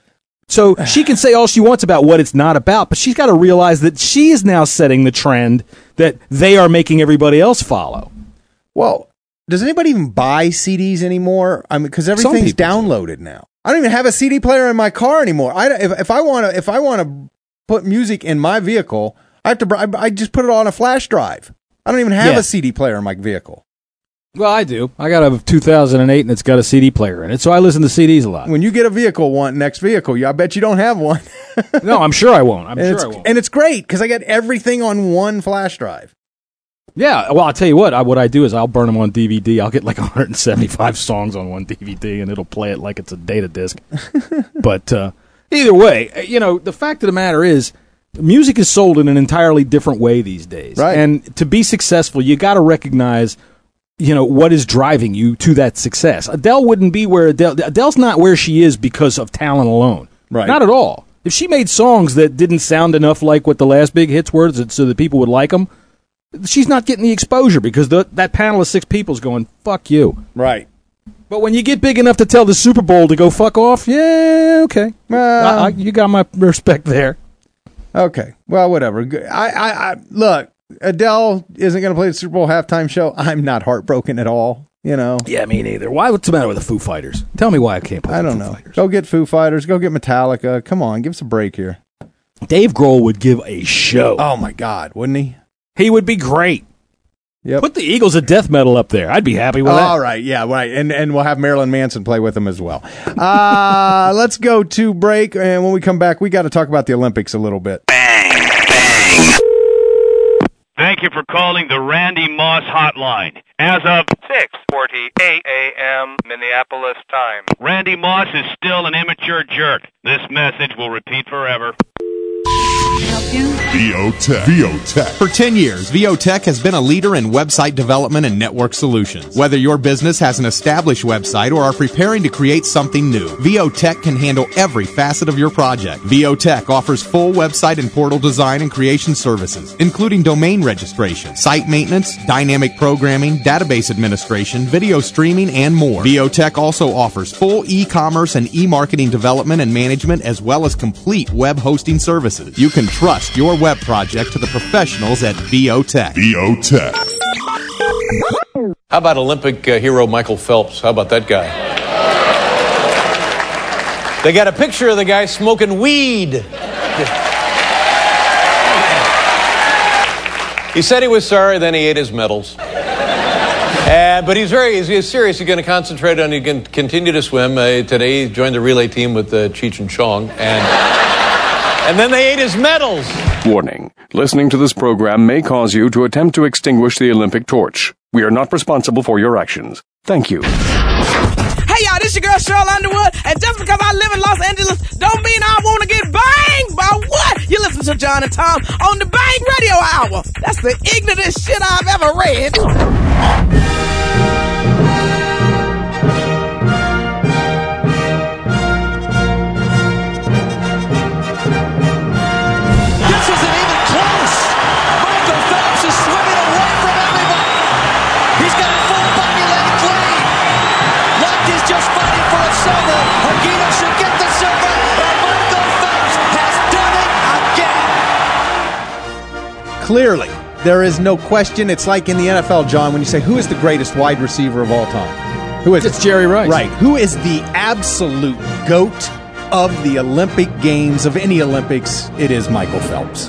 So she can say all she wants about what it's not about, but she's got to realize that she is now setting the trend that they are making everybody else follow. Well, does anybody even buy C Ds anymore? I mean, because everything's downloaded now. I don't even have a C D player in my car anymore. I if, if I want to if I want to put music in my vehicle, I have to. I, I just put it on a flash drive. I don't even have Yeah. a C D player in my vehicle. Well, I do. I got a two thousand eight and it's got a C D player in it, so I listen to C Ds a lot. When you get a vehicle, one next vehicle, you, I bet you don't have one. No, I'm sure I won't. I'm and sure it's, I won't. And it's great because I get everything on one flash drive. Yeah, well, I'll tell you what. I, what I do is I'll burn them on D V D. I'll get like one hundred seventy-five songs on one D V D, and it'll play it like it's a data disc. But uh, either way, you know, the fact of the matter is, music is sold in an entirely different way these days. Right. And to be successful, you got to recognize, you know, what is driving you to that success. Adele wouldn't be where Adele. Adele's not where she is because of talent alone. Right. Not at all. If she made songs that didn't sound enough like what the last big hits were, so that people would like them, she's not getting the exposure because the, that panel of six people is going, fuck you. Right. But when you get big enough to tell the Super Bowl to go fuck off, yeah, okay. Uh, I, I, you got my respect there. Okay. Well, whatever. I, I, I look, Adele isn't going to play the Super Bowl halftime show. I'm not heartbroken at all. You know. Yeah, me neither. Why? What's the matter with the Foo Fighters? Tell me why I can't play I the don't Foo know. Fighters. Go get Foo Fighters. Go get Metallica. Come on, give us a break here. Dave Grohl would give a show. Oh my God, wouldn't he? He would be great. Yep. Put the Eagles of death metal up there. I'd be happy with that. All right, yeah, right, and and we'll have Marilyn Manson play with them as well. Uh, let's go to break, and when we come back, we got to talk about the Olympics a little bit. Thank you for calling the Randy Moss Hotline. As of six forty-eight a.m. Minneapolis time, Randy Moss is still an immature jerk. This message will repeat forever. help you? VOTech. VOTech. For ten years, VOTech has been a leader in website development and network solutions. Whether your business has an established website or are preparing to create something new, VOTech can handle every facet of your project. VOTech offers full website and portal design and creation services, including domain registration, site maintenance, dynamic programming, database administration, video streaming, and more. VOTech also offers full e-commerce and e-marketing development and management, as well as complete web hosting services. You can trust your web project to the professionals at VOTech. VOTech. How about Olympic uh, hero Michael Phelps? How about that guy? They got a picture of the guy smoking weed. He said he was sorry, then he ate his medals. Uh, but he's very he's, he's serious. He's going to concentrate on, he can continue to swim. Uh, today he joined the relay team with uh, Cheech and Chong. And, and then they ate his medals. Warning. Listening to this program may cause you to attempt to extinguish the Olympic torch. We are not responsible for your actions. Thank you. Hey, y'all, this your girl, Cheryl Underwood, and just because I live in Los Angeles don't mean I want to get banged by what? You listen to John and Tom on the Bang Radio Hour. That's the ignorantest shit I've ever read. This isn't even close. Michael Phelps is swimming away from everybody. He's got a full bucket length lead. Lochte just fighting for a silver. Hagino should get the silver, but Michael Phelps has done it again. Clearly, there is no question. It's like in the N F L, John, when you say, who is the greatest wide receiver of all time? Who is It's it? Jerry Rice. Right. Who is the absolute GOAT of the Olympic Games, of any Olympics? It is Michael Phelps.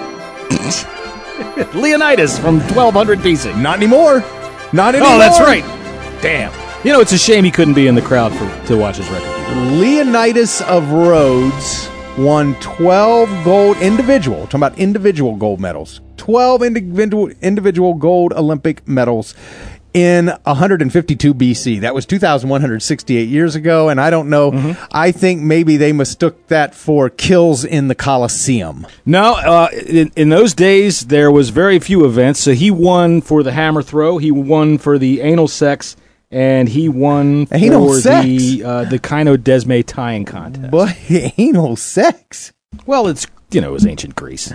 Leonidas from twelve hundred B C. Not anymore. Not anymore. Oh, that's right. Damn. You know, it's a shame he couldn't be in the crowd for to watch his record. Leonidas of Rhodes won twelve gold individual, talking about individual gold medals, twelve individual individual gold Olympic medals in one fifty-two B C. That was two thousand one hundred sixty-eight years ago, and I don't know, mm-hmm. I think maybe they mistook that for kills in the Colosseum. No, uh, in, in those days, there was very few events, so he won for the hammer throw, he won for the anal sex, and he won for anal sex? the uh, the Kino Desme tying contest. But anal sex? Well, it's, you know, it was ancient Greece.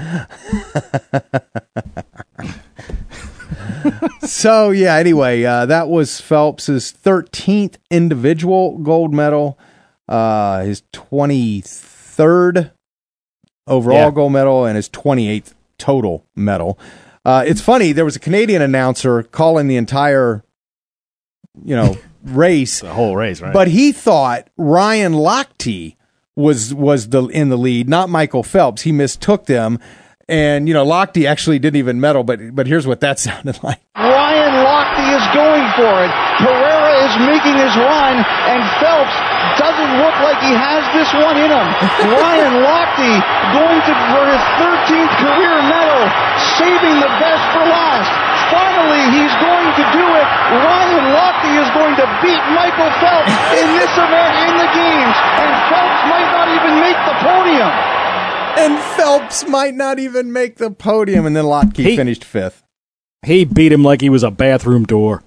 So, yeah, anyway, uh, that was Phelps' thirteenth individual gold medal, uh, his twenty-third overall yeah. gold medal, and his twenty-eighth total medal. Uh, it's funny, there was a Canadian announcer calling the entire, you know, race. The whole race, right? But he thought Ryan Lochte was, was the in the lead, not Michael Phelps. He mistook them. And, you know, Lochte actually didn't even medal, but but here's what that sounded like. Ryan Lochte is going for it. Pereira is making his run, and Phelps doesn't look like he has this one in him. Ryan Lochte going to for his thirteenth career medal, saving the best for last. Finally, he's going to do it. Ryan Lochte is going to beat Michael Phelps in this event in the games, and Phelps might not even make the podium. And Phelps might not even make the podium, and then Lochte he, finished fifth. He beat him like he was a bathroom door.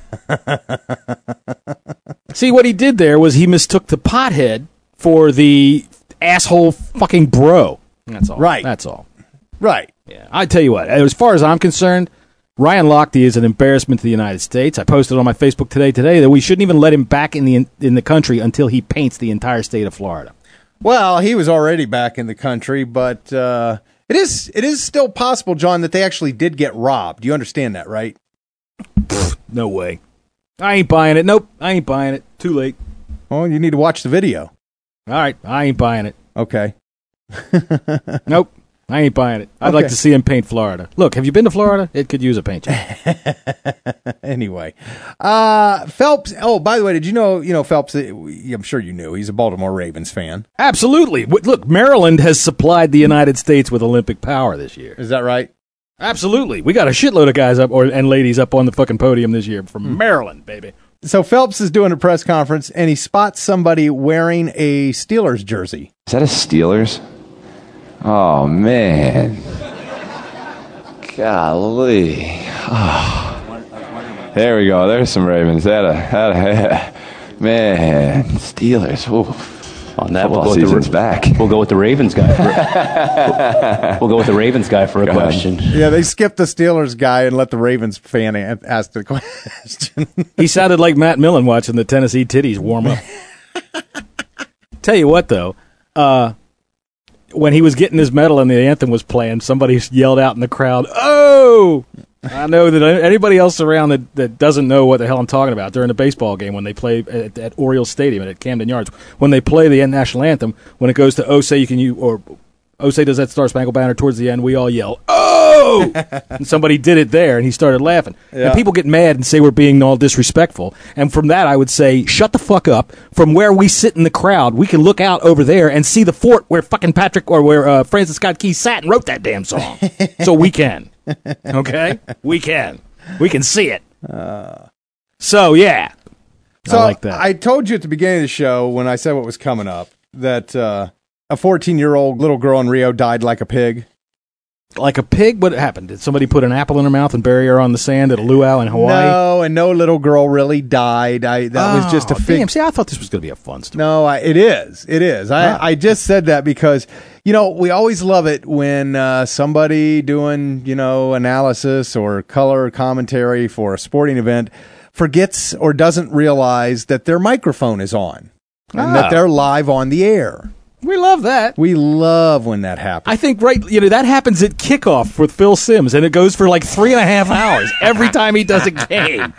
See, what he did there was he mistook the pothead for the asshole fucking bro. That's all. Right. That's all. Right. Yeah. I tell you what, as far as I'm concerned, Ryan Lochte is an embarrassment to the United States. I posted on my Facebook today today that we shouldn't even let him back in the in the country until he paints the entire state of Florida. Well, he was already back in the country, but uh, it is it is still possible, John, that they actually did get robbed. You understand that, right? Pfft, no way. I ain't buying it. Nope, I ain't buying it. Too late. Well, you need to watch the video. All right, I ain't buying it. Okay. Nope, I ain't buying it. I'd okay. like to see him paint Florida. Look, have you been to Florida? It could use a paint job. Anyway, uh, Phelps. Oh, by the way, did you know? You know Phelps. I'm sure you knew. He's a Baltimore Ravens fan. Absolutely. Look, Maryland has supplied the United States with Olympic power this year. Is that right? Absolutely. We got a shitload of guys up or and ladies up on the fucking podium this year from hmm. Maryland, baby. So Phelps is doing a press conference, and he spots somebody wearing a Steelers jersey. Is that a Steelers? Oh, man. Golly. Oh. There we go. There's some Ravens. That a, that a, man, Steelers. Ooh. On that, Football we'll go season's with the, back. We'll go with the Ravens guy. For, we'll go with the Ravens guy for a Go question. Yeah, they skipped the Steelers guy and let the Ravens fan a- ask the question. He sounded like Matt Millen watching the Tennessee Titties warm up. Tell you what, though, uh, when he was getting his medal and the anthem was playing, somebody yelled out in the crowd, "Oh!" I know that anybody else around that, that doesn't know what the hell I'm talking about during a baseball game when they play at, at Orioles Stadium and at Camden Yards, when they play the national anthem, when it goes to "Oh, say you can you," or "Oh, say does that Star Spangled Banner," towards the end, we all yell, "Oh!" And somebody did it there, and he started laughing. Yeah. And people get mad and say we're being all disrespectful. And from that, I would say, shut the fuck up. From where we sit in the crowd, we can look out over there and see the fort where fucking Patrick or where uh, Francis Scott Key sat and wrote that damn song. So we can. Okay? We can. We can see it. Uh, so, yeah. So I like that. I told you at the beginning of the show when I said what was coming up that uh, a fourteen-year-old little girl in Rio died like a pig. Like a pig? What happened? Did somebody put an apple in her mouth and bury her on the sand at a luau in Hawaii? No, and no little girl really died. I that was just a Oh, fig. damn. See, I thought this was going to be a fun story. No, I, it is. It is. I, Ah. I just said that because, you know, we always love it when uh, somebody doing, you know, analysis or color commentary for a sporting event forgets or doesn't realize that their microphone is on and Ah. that they're live on the air. We love that. We love when that happens. I think, right, you know, that happens at kickoff with Phil Simms, and it goes for like three and a half hours every time he does a game.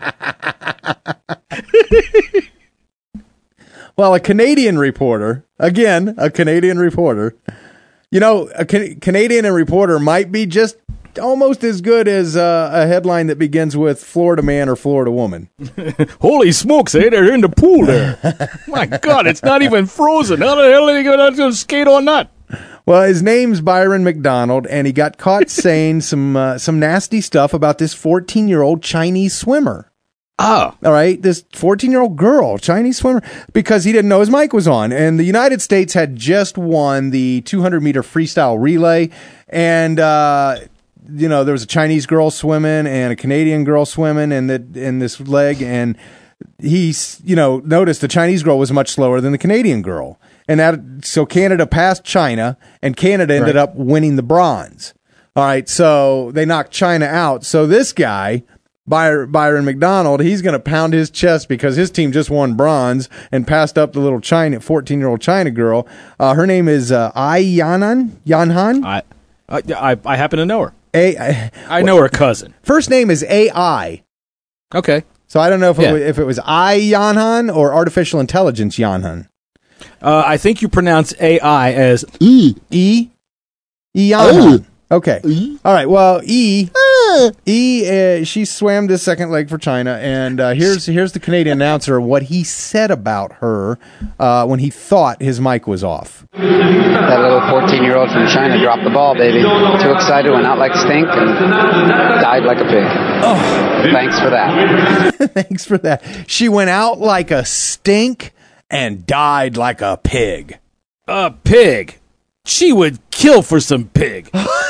Well, a Canadian reporter, again, a Canadian reporter, you know, a Can- Canadian reporter might be just almost as good as uh, a headline that begins with Florida man or Florida woman. Holy smokes, eh? They're in the pool there. My God, it's not even frozen. How the hell are they going to skate on that? Well, his name's Byron McDonald, and he got caught saying some uh, some nasty stuff about this fourteen-year-old Chinese swimmer. Oh. All right, this fourteen-year-old girl, Chinese swimmer, because he didn't know his mic was on. And the United States had just won the two hundred meter freestyle relay, and uh, you know there was a Chinese girl swimming and a Canadian girl swimming in the in this leg, and he's you know noticed the Chinese girl was much slower than the Canadian girl, and that so Canada passed China, and Canada ended Right. up winning the bronze. All right, so they knocked China out. So this guy, Byron, Byron McDonald, he's going to pound his chest because his team just won bronze and passed up the little China fourteen-year-old China girl. Uh, her name is uh, Ai Yanhan. Yanhan. I, I, I, I happen to know her. A, I, I know her cousin. First name is A I. Okay. So I don't know if, Yeah. it, was, if it was Ai Yanhan or artificial intelligence Yanhan. Uh, I think you pronounce A I as E. E? E Yanhan. Okay. All right. Well, E. E. Uh, she swam the second leg for China, and uh, here's here's the Canadian announcer what he said about her uh, when he thought his mic was off. That little fourteen-year-old from China dropped the ball, baby. Too excited, went out like a stink, and died like a pig. Oh, thanks for that. Thanks for that. She went out like a stink and died like a pig. A pig. She would kill for some pig.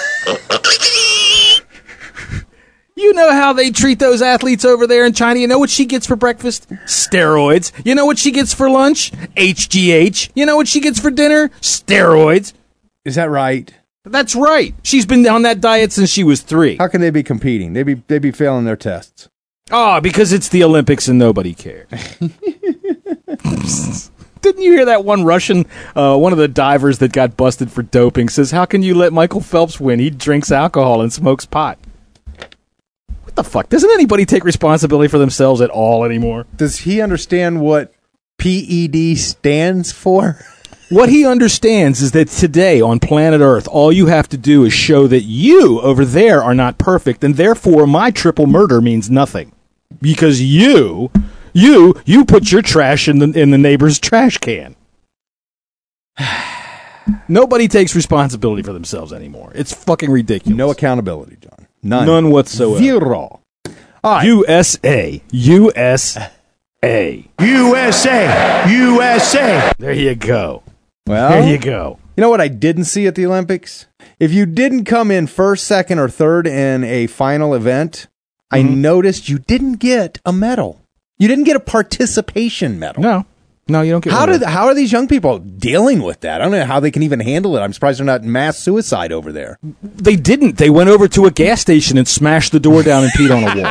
You know how they treat those athletes over there in China? You know what she gets for breakfast? Steroids. You know what she gets for lunch? H G H. You know what she gets for dinner? Steroids. Is that right? That's right. She's been on that diet since she was three. How can they be competing? They be they be failing their tests. Oh, because it's the Olympics and nobody cares. Didn't you hear that one Russian, uh, one of the divers that got busted for doping, says, how can you let Michael Phelps win? He drinks alcohol and smokes pot. What the fuck? Doesn't anybody take responsibility for themselves at all anymore? Does he understand what P E D stands for? What he understands is that today on planet Earth, all you have to do is show that you over there are not perfect, and therefore my triple murder means nothing. Because you... You you put your trash in the in the neighbor's trash can. Nobody takes responsibility for themselves anymore. It's fucking ridiculous. No accountability, John. None. None whatsoever. Zero. All right. U S A. U S A. U S A. U S A. There you go. Well, there you go. You know what I didn't see at the Olympics? If you didn't come in first, second, or third in a final event, mm-hmm. I noticed you didn't get a medal. You didn't get a participation medal. No. No, you don't get how one. do How are these young people dealing with that? I don't know how they can even handle it. I'm surprised they're not mass suicide over there. They didn't. They went over to a gas station and smashed the door down and peed on a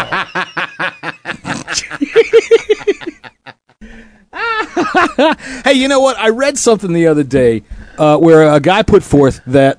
wall. Hey, you know what? I read something the other day uh, where a guy put forth that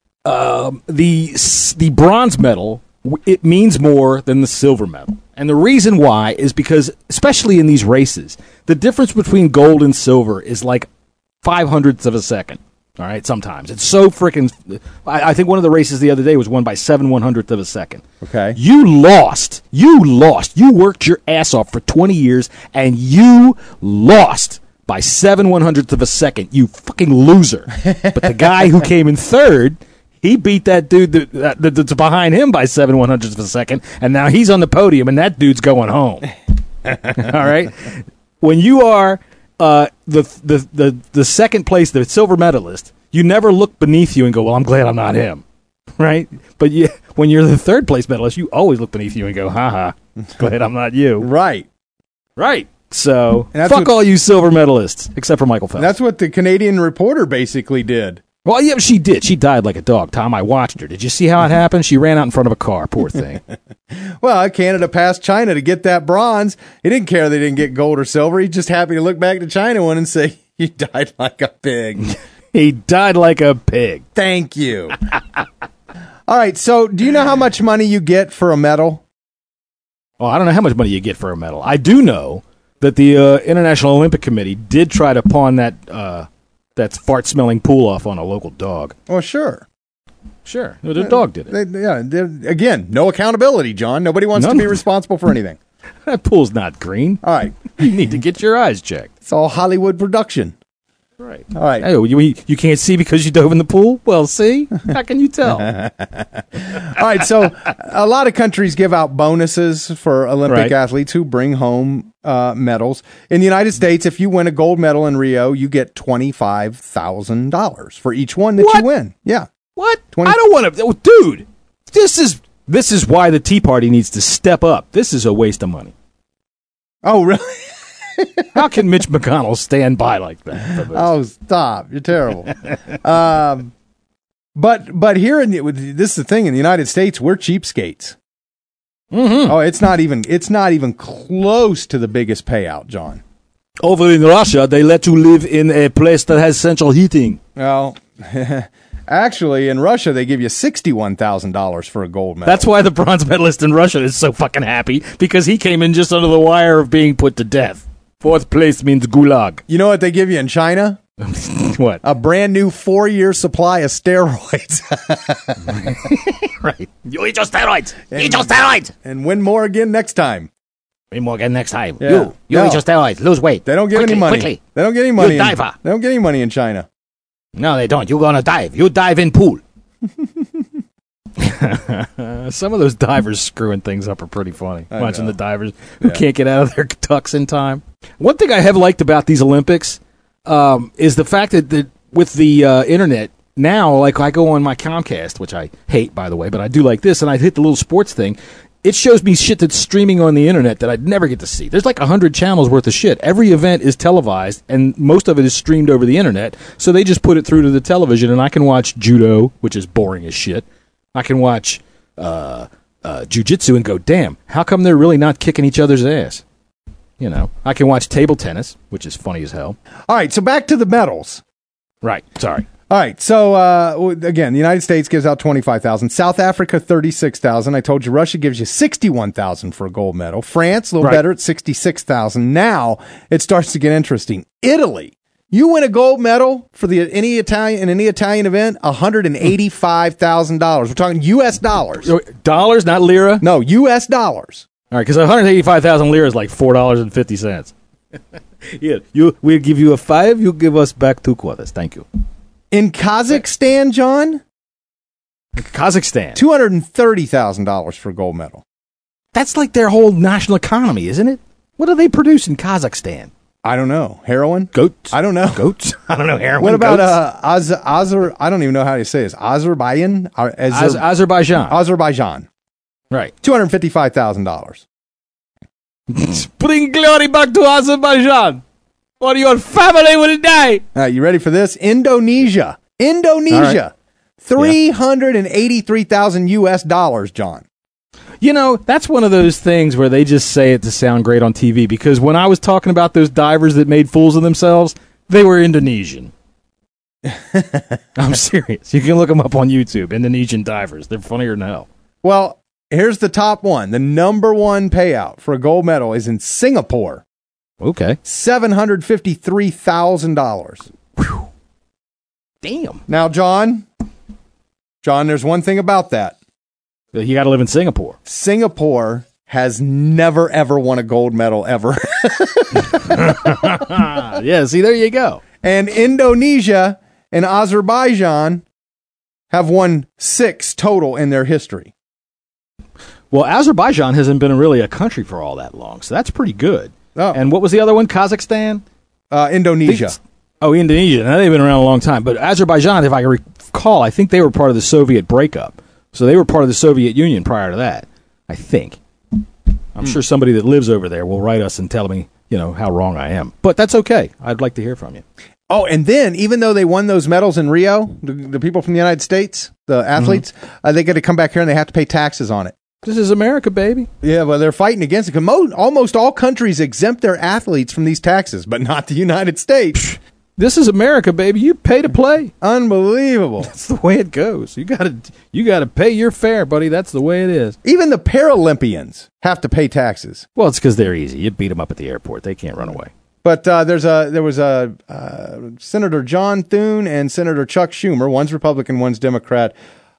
um, the the bronze medal, it means more than the silver medal. And the reason why is because, especially in these races, the difference between gold and silver is like five hundredths of a second. All right, sometimes. It's so freaking... I, I think one of the races the other day was won by seven one hundredths of a second. Okay. You lost. You lost. You worked your ass off for twenty years, and you lost by seven one hundredths of a second. You fucking loser. But the guy who came in third... He beat that dude that, that, that's behind him by seven one hundredths of a second, and now he's on the podium, and that dude's going home. All right? When you are uh, the, the the the second place, the silver medalist, you never look beneath you and go, well, I'm glad I'm not him. Right? But you, when you're the third place medalist, you always look beneath you and go, haha, glad I'm not you. Right. Right. So, fuck what, all you silver medalists, except for Michael Phelps. That's what the Canadian reporter basically did. Well, yeah, she did. She died like a dog, Tom. I watched her. Did you see how it happened? She ran out in front of a car. Poor thing. Well, Canada passed China to get that bronze. He didn't care they didn't get gold or silver. He's just happy to look back to China one and say, he died like a pig. He died like a pig. Thank you. All right, so do you know how much money you get for a medal? Well, I don't know how much money you get for a medal. I do know that the uh, International Olympic Committee did try to pawn that... Uh, That's fart-smelling pool off on a local dog. Oh, sure. Sure. No, the dog did it. They, yeah. Again, no accountability, John. Nobody wants None. to be responsible for anything. That pool's not green. All right. You need to get your eyes checked. It's all Hollywood production. Right. All right. Hey, you, you can't see because you dove in the pool? Well, see? How can you tell? All right. So a lot of countries give out bonuses for Olympic right. athletes who bring home uh, medals. In the United States, if you win a gold medal in Rio, you get twenty-five thousand dollars for each one that what? you win. Yeah. What? twenty I don't want to... Oh, dude, this is this is why the Tea Party needs to step up. This is a waste of money. Oh, really? How can Mitch McConnell stand by like that? Oh, stop. You're terrible. um, but but here, in the, this is the thing, in the United States, we're cheapskates. Mm-hmm. Oh, it's not even it's not even close to the biggest payout, John. Over in Russia, they let you live in a place that has central heating. Well, actually, in Russia, they give you sixty-one thousand dollars for a gold medal. That's why the bronze medalist in Russia is so fucking happy, because he came in just under the wire of being put to death. Fourth place means gulag. You know what they give you in China? What? A brand new four-year supply of steroids. Right. You eat your steroids. And, eat your steroids. And win more again next time. Win more again next time. Yeah. You, you no. eat your steroids. Lose weight. They don't get quickly, any money. Quickly. They don't get any money. You in, diver. They don't get any money in China. No, they don't. You're going to dive. You dive in pool. Some of those divers screwing things up are pretty funny. I Watching know. the divers who Yeah. can't get out of their tucks in time. One thing I have liked about these Olympics um, is the fact that, that with the uh, internet now, like I go on my Comcast, which I hate, by the way, but I do like this, and I hit the little sports thing. It shows me shit that's streaming on the internet that I'd never get to see. There's like a hundred channels worth of shit. Every event is televised, and most of it is streamed over the internet. So they just put it through to the television, and I can watch judo, which is boring as shit. I can watch uh, uh, jiu-jitsu and go, damn, how come they're really not kicking each other's ass? You know, I can watch table tennis, which is funny as hell. All right, so back to the medals. Right, sorry. All right, so uh, again, the United States gives out twenty-five thousand dollars. South Africa, thirty-six thousand dollars. I told you Russia gives you sixty-one thousand dollars for a gold medal. France, a little Right. better at sixty-six thousand dollars. Now it starts to get interesting. Italy, you win a gold medal for the any Italian in any Italian event, one hundred eighty-five thousand dollars. We're talking U S dollars. Dollars, not lira? No, U S dollars. All right, because one hundred eighty-five thousand lira is like four dollars and fifty cents. Yeah, you, we'll give you a five, you give us back two quarters. Thank you. In Kazakhstan, John? Kazakhstan. two hundred thirty thousand dollars for a gold medal. That's like their whole national economy, isn't it? What do they produce in Kazakhstan? I don't know. Heroin? Goats? I don't know. Goats? I don't know. Heroin? What about goats? uh, Az- Azer? I don't even know how to say this. Azerbaijan? Or Azer- Az- Azerbaijan. Azerbaijan. Right. two hundred fifty-five thousand dollars. Bring glory back to Azerbaijan, or your family will die. All right, you ready for this? Indonesia. Indonesia. three hundred eighty-three thousand U S dollars, John. You know, that's one of those things where they just say it to sound great on T V, because when I was talking about those divers that made fools of themselves, they were Indonesian. I'm serious. You can look them up on YouTube, Indonesian divers. They're funnier than hell. Well, here's the top one. The number one payout for a gold medal is in Singapore. Okay. seven hundred fifty-three thousand dollars. Damn. Now, John, John, there's one thing about that. You got to live in Singapore. Singapore has never, ever won a gold medal, ever. Yeah, see, there you go. And Indonesia and Azerbaijan have won six total in their history. Well, Azerbaijan hasn't been really a country for all that long, so that's pretty good. Oh. And what was the other one? Kazakhstan? Uh, Indonesia. These, oh, Indonesia. Now, they've been around a long time. But Azerbaijan, if I recall, I think they were part of the Soviet breakup. So they were part of the Soviet Union prior to that, I think. I'm Hmm. sure somebody that lives over there will write us and tell me, you know, how wrong I am. But that's okay. I'd like to hear from you. Oh, and then even though they won those medals in Rio, the, the people from the United States, the athletes, mm-hmm. uh, they get to come back here and they have to pay taxes on it. This is America, baby. Yeah, well, they're fighting against it. 'Cause mo- almost all countries exempt their athletes from these taxes, but not the United States. This is America, baby. You pay to play. Unbelievable. That's the way it goes. You gotta, you gotta pay your fare, buddy. That's the way it is. Even the Paralympians have to pay taxes. Well, it's because they're easy. You beat them up at the airport. They can't run away. But uh, there's a there was a uh, Senator John Thune and Senator Chuck Schumer. One's Republican, one's Democrat.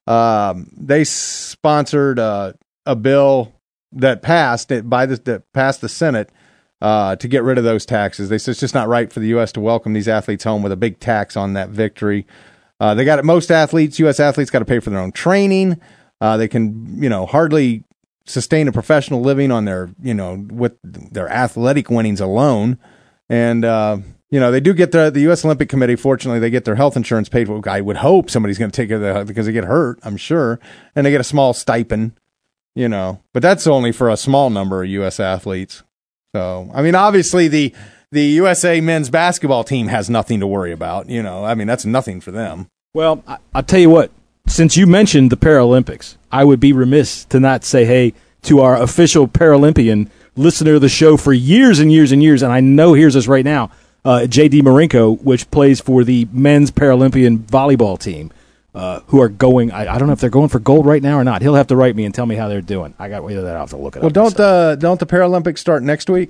Um, they sponsored uh, a bill that passed it by the that passed the Senate. Uh, to get rid of those taxes. They said it's just not right for the U S to welcome these athletes home with a big tax on that victory. Uh, they got it. Most athletes, U S athletes, got to pay for their own training. Uh, they can, you know, hardly sustain a professional living on their, you know, with their athletic winnings alone. And, uh, you know, they do get the, the U S Olympic Committee. Fortunately, they get their health insurance paid for. I would hope somebody's going to take care of that because they get hurt, I'm sure. And they get a small stipend, you know, but that's only for a small number of U S athletes. So, I mean, obviously the the U S A men's basketball team has nothing to worry about. You know, I mean, that's nothing for them. Well, I, I'll tell you what. Since you mentioned the Paralympics, I would be remiss to not say hey to our official Paralympian listener of the show for years and years and years, and I know hears us right now, uh, J D Marinko, which plays for the men's Paralympian volleyball team, uh, who are going, I, I don't know if they're going for gold right now or not. He'll have to write me and tell me how they're doing. I got to wait that out to look it well, up. Well, don't the, don't the Paralympics start next week?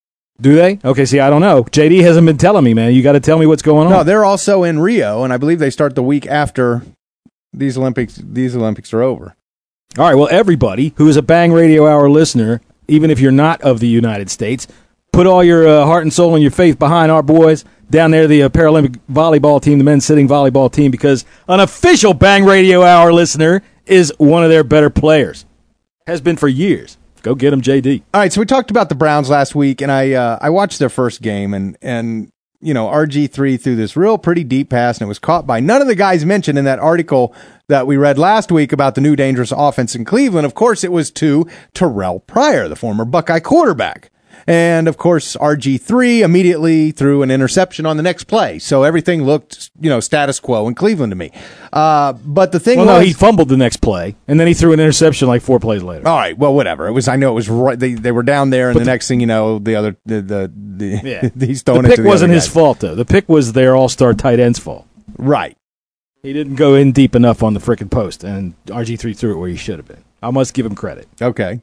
Do they? Okay, see, I don't know. J D hasn't been telling me, man. You got to tell me what's going on. No, they're also in Rio, and I believe they start the week after these Olympics These Olympics are over. All right, well, everybody who is a Bang Radio Hour listener, even if you're not of the United States, put all your uh, heart and soul and your faith behind our boys down there, the uh, Paralympic volleyball team, the men's sitting volleyball team, because an official Bang Radio Hour listener is one of their better players. Has been for years. Go get him, J D. All right, so we talked about the Browns last week, and I uh, I watched their first game, and and you know R G three threw this real pretty deep pass, and it was caught by none of the guys mentioned in that article that we read last week about the new dangerous offense in Cleveland. Of course, it was to Terrell Pryor, the former Buckeye quarterback. And, of course, R G three immediately threw an interception on the next play. So everything looked, you know, status quo in Cleveland to me. Uh, but the thing well, was... no, he fumbled the next play, and then he threw an interception like four plays later. All right, well, whatever. It was. I know it was right. They, they were down there, and but the, the next thing you know, the other... The, the, the, yeah. he's throwing the it pick to the wasn't other his guys. fault, though. The pick was their all-star tight end's fault. Right. He didn't go in deep enough on the frickin' post, and R G three threw it where he should have been. I must give him credit. Okay.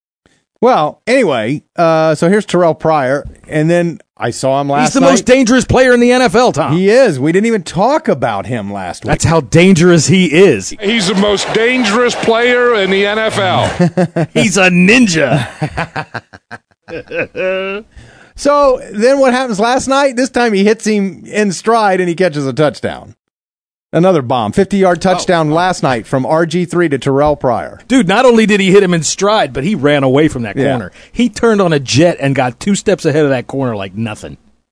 Well, anyway, uh, so here's Terrell Pryor, and then I saw him last night. He's the night. most dangerous player in the N F L, Tom. He is. We didn't even talk about him last week. That's how dangerous he is. He's the most dangerous player in the N F L. He's a ninja. So then what happens last night? This time he hits him in stride, and he catches a touchdown. Another bomb. fifty-yard touchdown oh. last night from R G three to Terrell Pryor. Dude, not only did he hit him in stride, but he ran away from that Yeah. corner. He turned on a jet and got two steps ahead of that corner like nothing.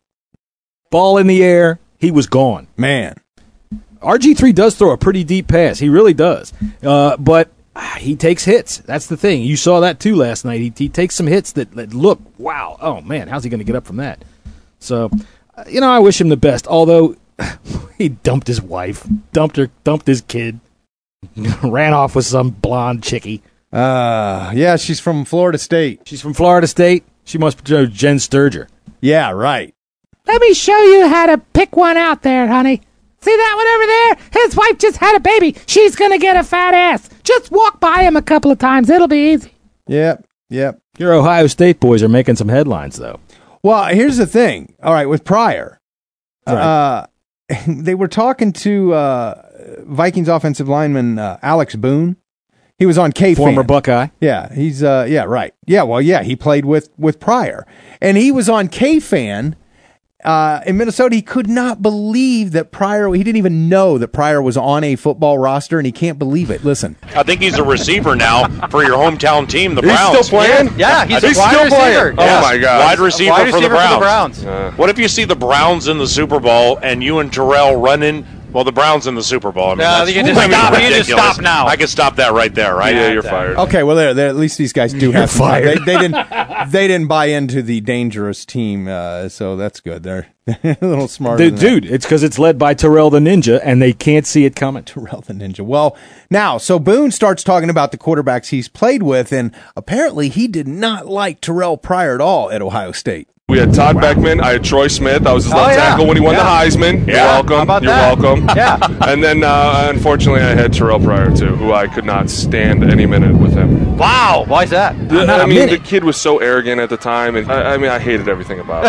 Ball in the air, he was gone. Man. R G three does throw a pretty deep pass. He really does. Uh, but ah, he takes hits. That's the thing. You saw that too last night. He, he takes some hits that, that look, wow, oh, man, how's he going to get up from that? So, uh, you know, I wish him the best, although he dumped his wife, dumped her, dumped his kid, ran off with some blonde chickie. Uh, yeah, she's from Florida State. She's from Florida State. She must be Jen Sturger. Yeah, right. Let me show you how to pick one out there, honey. See that one over there? His wife just had a baby. She's going to get a fat ass. Just walk by him a couple of times. It'll be easy. Yep, yep. Your Ohio State boys are making some headlines, though. Well, here's the thing. All right, with Pryor, Right. uh, they were talking to uh, Vikings offensive lineman uh, Alex Boone. He was on K-Fan. Former Buckeye. Yeah, he's uh, yeah, right. Yeah, well, yeah, he played with with Pryor, and he was on K-Fan. Uh, in Minnesota, he could not believe that Pryor, he didn't even know that Pryor was on a football roster, and he can't believe it. Listen. I think he's a receiver now for your hometown team, the He's Browns. still playing? Yeah, he's I a think- wide still receiver. playing. Yes. Oh, my God. Wide receiver, Wide for, the receiver for the Browns. Browns. What if you see the Browns in the Super Bowl and you and Terrell running? Well, the Browns in the Super Bowl. I mean, No, that's you can just I mean, stop. You can just ridiculous. stop now. I can stop that right there, right? Yeah, you're fired. Okay, well, there, there. At least these guys do You're have some- fired. They, they didn't. They didn't buy into the dangerous team, uh, so that's good. They're a little smarter. The, than that. dude, it's because it's led by Terrell the Ninja, and they can't see it coming. Terrell the Ninja. Well, now, so Boone starts talking about the quarterbacks he's played with, and apparently he did not like Terrell Pryor at all at Ohio State. We had Todd Beckman. I had Troy Smith. I was his Oh, left yeah. tackle when he won Yeah. the Heisman. You're Yeah. welcome. How about You're that? welcome. Yeah. And then, uh, unfortunately, I had Terrell Pryor, too, who I could not stand any minute with him. Wow. Why is that? The- Not I a mean, minute. the kid was so arrogant at the time. And I, I mean, I hated everything about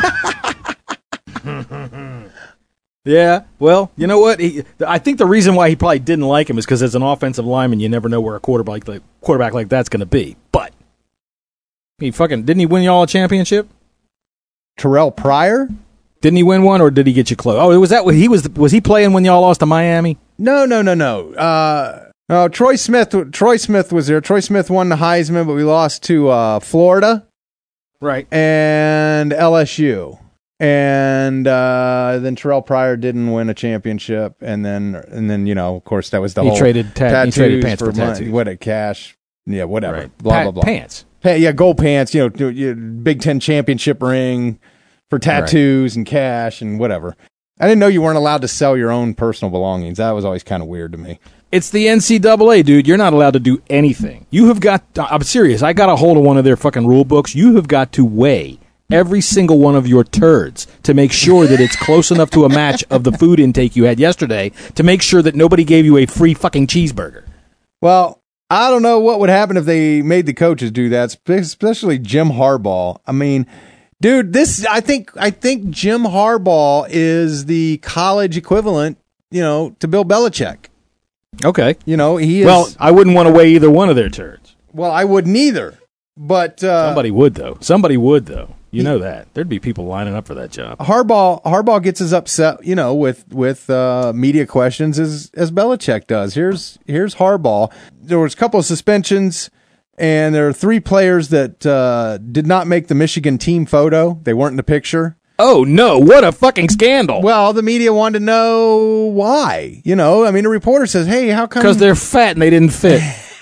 him. Yeah, well, you know what? He, I think the reason why he probably didn't like him is because as an offensive lineman, you never know where a quarterback like quarterback like that's going to be. But he fucking didn't he win y'all a championship? Terrell Pryor? Didn't he win one, or did he get you close? Oh, was that what he was? Was he playing when y'all lost to Miami? No, no, no, no. Uh, no, Troy Smith. Troy Smith was there. Troy Smith won the Heisman, but we lost to uh, Florida, right, and L S U. And uh, then Terrell Pryor didn't win a championship, and then and then you know, of course, that was the He whole traded ta- he tattoos traded pants for money, tattoos. what a cash, yeah, whatever, Right. blah Pa- blah blah. pants. Pa- yeah, gold pants. You know, do- you- Big Ten championship ring for tattoos and cash and whatever. I didn't know you weren't allowed to sell your own personal belongings. That was always kind of weird to me. It's the N C double A, dude. You're not allowed to do anything. You have got. I'm serious. I got a hold of one of their fucking rule books. You have got to weigh every single one of your turds to make sure that it's close enough to a match of the food intake you had yesterday to make sure that nobody gave you a free fucking cheeseburger. Well, I don't know what would happen if they made the coaches do that, spe- especially Jim Harbaugh. I mean, dude, this I think I think Jim Harbaugh is the college equivalent, you know, to Bill Belichick. Okay. You know, he is. Well, I wouldn't want to weigh either one of their turds. Well, I wouldn't either. But uh, Somebody would, though. Somebody would, though. You know that. There'd be people lining up for that job. Harbaugh Harbaugh gets as upset, you know, with with uh, media questions as as Belichick does. Here's here's Harbaugh. There was a couple of suspensions, and there are three players that uh, did not make the Michigan team photo. They weren't in the picture. Oh no! What a fucking scandal! Well, the media wanted to know why. You know, I mean, the reporter says, "Hey, how come?" Because they're fat and they didn't fit.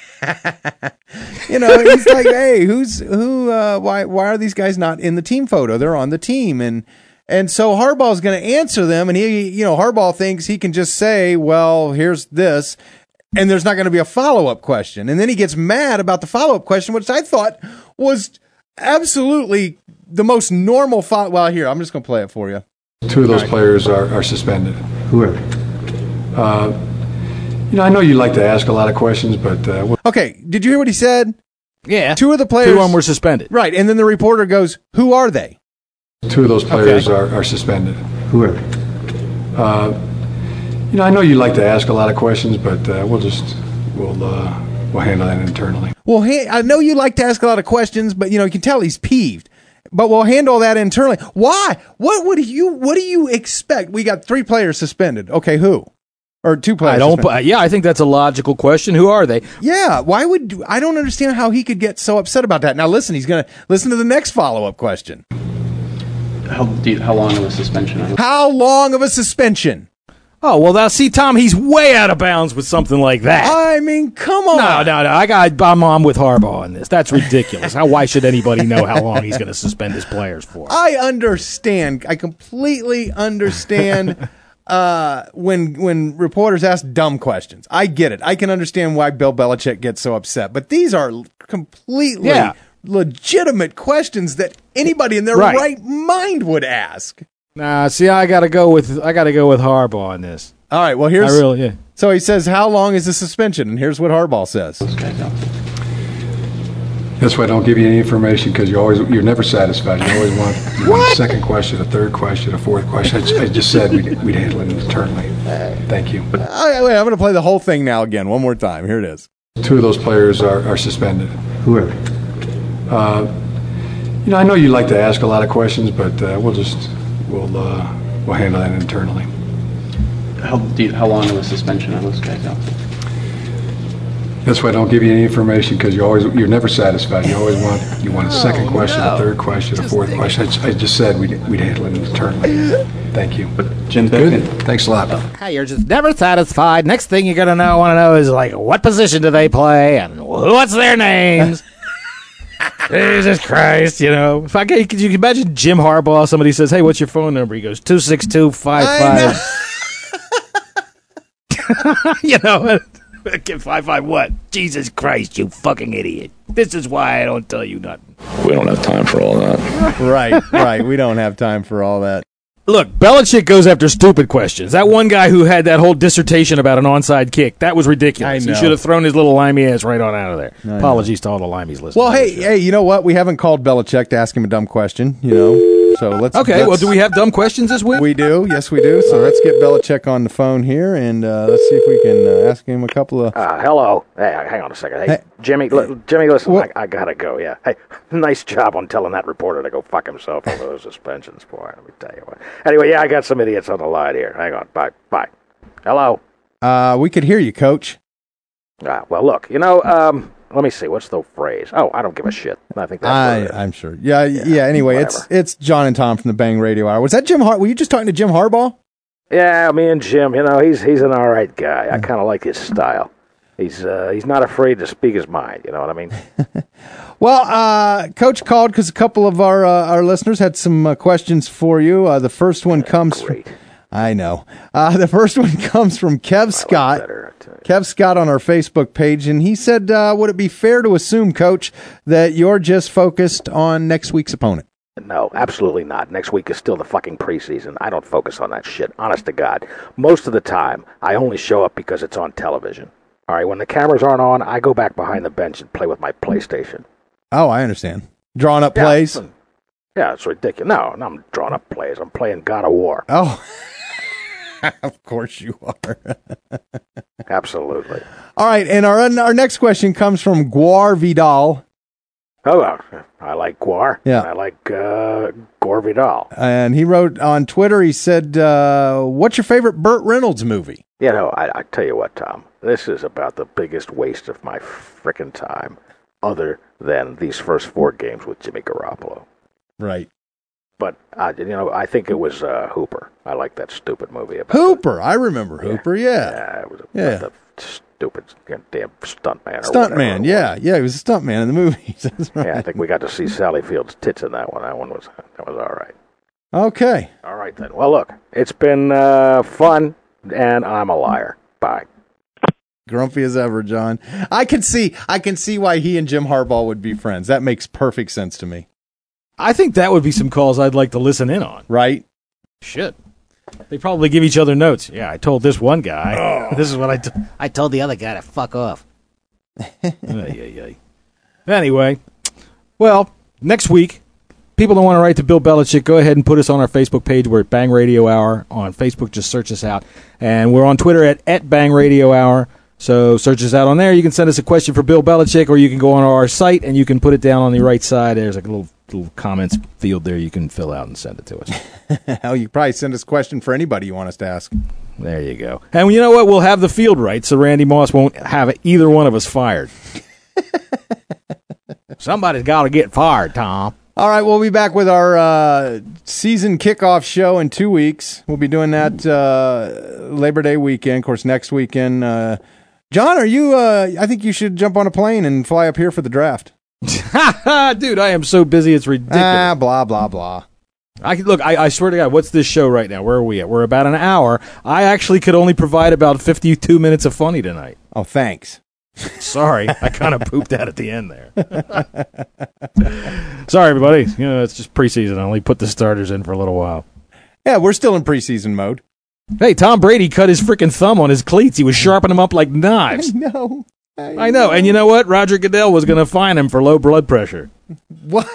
You know, he's like, "Hey, who's who? Uh, why why are these guys not in the team photo? They're on the team." And and so Harbaugh's going to answer them, and he, you know, Harbaugh thinks he can just say, "Well, here's this," and there's not going to be a follow up question. And then he gets mad about the follow up question, which I thought was absolutely the most normal follow. Well, here, I'm just going to play it for you. Two of those players are, are suspended. Who are they? Uh, you know, I know you like to ask a lot of questions, but uh, what- Okay, did you hear what he said? Yeah. Two of the players. Two of them were suspended. Right, and then the reporter goes, "Who are they?" two of those players Okay. are, are suspended. Who are they? Uh, you know, I know you like to ask a lot of questions, but uh, we'll just we'll uh, we'll handle that internally. Well, hey, I know you like to ask a lot of questions, but you know you can tell he's peeved. But we'll handle that internally. Why? What would you? What do you expect? We got three players suspended. Okay, who? Or two players? I don't. suspended. Yeah, I think that's a logical question. Who are they? Yeah. Why would I don't understand how he could get so upset about that? Now listen, he's gonna listen to the next follow up question. How, do you, how long of a suspension? How long of a suspension? Oh, well, now, see, Tom, he's way out of bounds with something like that. I mean, come on. No, no, no. I got, I'm on with Harbaugh on this. That's ridiculous. How, why should anybody know how long he's going to suspend his players for? I understand. I completely understand uh, when when reporters ask dumb questions. I get it. I can understand why Bill Belichick gets so upset. But these are completely Yeah. legitimate questions that anybody in their Right. right mind would ask. Nah, see, I got to go with I got to go with Harbaugh on this. All right, well, here's... I really, yeah. So he says, how long is the suspension? And here's what Harbaugh says. That's why I don't give you any information because you always you're never satisfied. You always want, you want a second question, a third question, a fourth question. I just, I just said we'd, we'd handle it internally. Thank you. All right, wait, I'm going to play the whole thing now again, one more time. Here it is. Two of those players are, are suspended. Who are they? Uh, you know, I know you like to ask a lot of questions, but uh, we'll just we'll uh, we'll handle that internally. How, do you, how long of a suspension are those guys out? That's why I don't give you any information because you always you're never satisfied. You always want you want a second question, no. a third question, a fourth question. I just, I just said we'd, we'd handle it internally. Thank you. But Jim good. Thanks a lot. Hey, you're just never satisfied. Next thing you're gonna know, want to know is like, what position do they play and what's their names? Jesus Christ, you know. If I could, could you imagine Jim Harbaugh? Somebody says, "Hey, what's your phone number?" He goes, two six two five five. You know, get five five what? Jesus Christ, you fucking idiot! This is why I don't tell you nothing. We don't have time for all that. Right, right. We don't have time for all that. Look, Belichick goes after stupid questions. That one guy who had that whole dissertation about an onside kick, that was ridiculous. I know. He should have thrown his little limey ass right on out of there. I Apologies to all the limeys listening. Well, hey, hey, you know what? We haven't called Belichick to ask him a dumb question, you know. So let's Okay, let's, well, do we have dumb questions this week? We do, yes, we do. So let's get Belichick on the phone here, and uh, let's see if we can uh, ask him a couple of. Uh, hello. Hey, hang on a second. Hey, Hey. Jimmy, li- Jimmy, listen, I, I gotta go. Yeah. Hey, nice job on telling that reporter to go fuck himself over those suspensions, boy. Let me tell you what. Anyway, yeah, I got some idiots on the line here. Hang on. Bye. Bye. Hello. Uh, we could hear you, Coach. Ah, well, look. You know, um, let me see. What's the phrase? Oh, I don't give a shit. I think that's what I, it is. I'm sure. Yeah, yeah. Anyway, it's it's John and Tom from the Bang Radio Hour. Was that Jim Har? Were you just talking to Jim Harbaugh? Yeah, me and Jim. You know, he's he's an all right guy. I kind of like his style. He's uh, he's not afraid to speak his mind. You know what I mean? Well, uh, Coach called because a couple of our uh, our listeners had some uh, questions for you. Uh, the first one comes. From, I know. Uh, the first one comes from Kev Scott. Kev Scott on our Facebook page, and he said, uh, "Would it be fair to assume, Coach, that you're just focused on next week's opponent?" No, absolutely not. Next week is still the fucking preseason. I don't focus on that shit. Honest to God, most of the time I only show up because it's on television. All right, when the cameras aren't on, I go back behind the bench and play with my PlayStation. Oh, I understand. Drawing up Yeah, plays. listen. Yeah, it's ridiculous. No, no, I'm drawing up plays. I'm playing God of War. Oh, of course you are. Absolutely. All right, and our our next question comes from Guar Vidal. Oh, uh, I like Guar. Yeah. I like uh, Gore Vidal. And he wrote on Twitter, he said, uh, what's your favorite Burt Reynolds movie? You know, I, I tell you what, Tom, this is about the biggest waste of my frickin' time, other than these first four games with Jimmy Garoppolo. Right. But, uh, you know, I think it was uh, Hooper. I like that stupid movie. About Hooper. I remember Hooper, yeah. Yeah, it was a, Yeah. the stupid damn stuntman. Stuntman, yeah. Yeah, he was a stuntman in the movies. That's right. Yeah, I think we got to see Sally Field's tits in that one. That one was that was all right. Okay. All right, then. Well, look, it's been uh, fun, and I'm a liar. Bye. Grumpy as ever, John. I can see I can see why he and Jim Harbaugh would be friends. That makes perfect sense to me. I think that would be some calls I'd like to listen in on. Right? Shit. They probably give each other notes. Yeah, I told this one guy. Oh. This is what I t- I told the other guy to fuck off. Ay, ay, ay. Anyway, well, next week, people that want to write to Bill Belichick, go ahead and put us on our Facebook page. We're at Bang Radio Hour on Facebook. Just search us out. And we're on Twitter at, at Bang Radio Hour. So search us out on there. You can send us a question for Bill Belichick, or you can go on our site and you can put it down on the right side. There's like a little little comments field there you can fill out and send it to us. Hell, you can probably send us a question for anybody you want us to ask. There you go. And you know what? We'll have the field right, so Randy Moss won't have either one of us fired. Somebody's got to get fired, Tom. All right, we'll be back with our uh, season kickoff show in two weeks. We'll be doing that uh, Labor Day weekend. Of course, next weekend. Uh, John, are you? Uh, I think you should jump on a plane and fly up here for the draft. Dude, I am so busy, it's ridiculous. Ah, blah, blah, blah. I Look, I, I swear to God, what's this show right now? Where are we at? We're about an hour. I actually could only provide about fifty-two minutes of funny tonight. Oh, thanks. Sorry, I kind of pooped out at the end there. Sorry, everybody. You know, it's just preseason. I only put the starters in for a little while. Yeah, we're still in preseason mode. Hey, Tom Brady cut his freaking thumb on his cleats. He was sharpening them up like knives. I know. I, I know. And you know what? Roger Goodell was going to fine him for low blood pressure. What?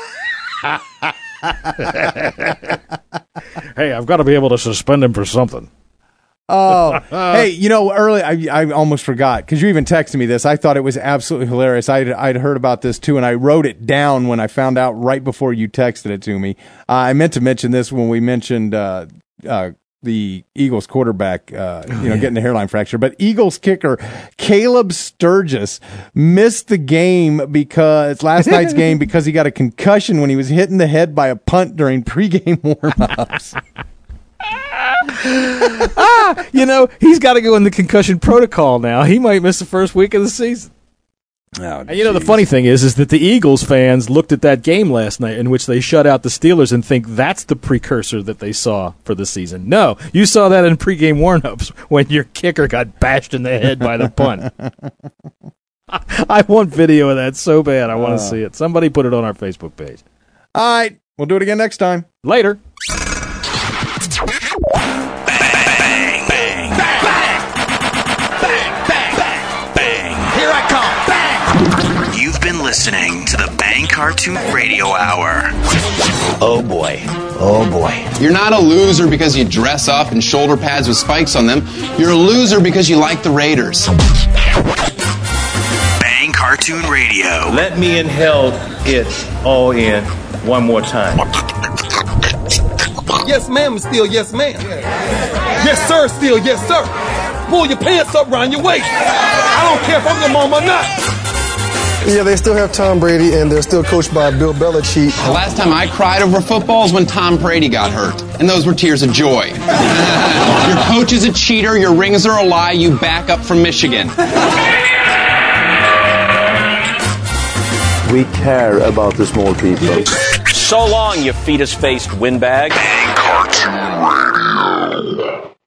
Hey, I've got to be able to suspend him for something. Oh, hey, you know, early, I, I almost forgot, because you even texted me this. I thought it was absolutely hilarious. I'd, I'd heard about this, too, and I wrote it down when I found out right before you texted it to me. Uh, I meant to mention this when we mentioned uh, uh, the Eagles quarterback, uh, you know, getting a hairline fracture. But Eagles kicker Caleb Sturgis missed the game because, last night's game, because he got a concussion when he was hit in the head by a punt during pregame warm-ups. ah, you know, he's got to go in the concussion protocol now. He might miss the first week of the season. Oh, and you know, the funny thing is, is that the Eagles fans looked at that game last night in which they shut out the Steelers and think that's the precursor that they saw for the season. No, you saw that in pregame warm-ups when your kicker got bashed in the head by the punt. I want video of that so bad. I want to uh, see it. Somebody put it on our Facebook page. All right. We'll do it again next time. Later. You've been listening to the Bang Cartoon Radio Hour. Oh boy. Oh boy. You're not a loser because you dress up in shoulder pads with spikes on them. You're a loser because you like the Raiders. Bang Cartoon Radio. Let me inhale it all in one more time. Yes, ma'am, still yes, ma'am. Yes, sir, still yes, sir. Pull your pants up around your waist. I don't care if I'm your mom or not. Yeah, they still have Tom Brady, and they're still coached by Bill Belichick. The last time I cried over football is when Tom Brady got hurt, and those were tears of joy. Your coach is a cheater, your rings are a lie, you back up from Michigan. We care about the small people. So long, you fetus-faced windbag. Bang Cartoon Radio.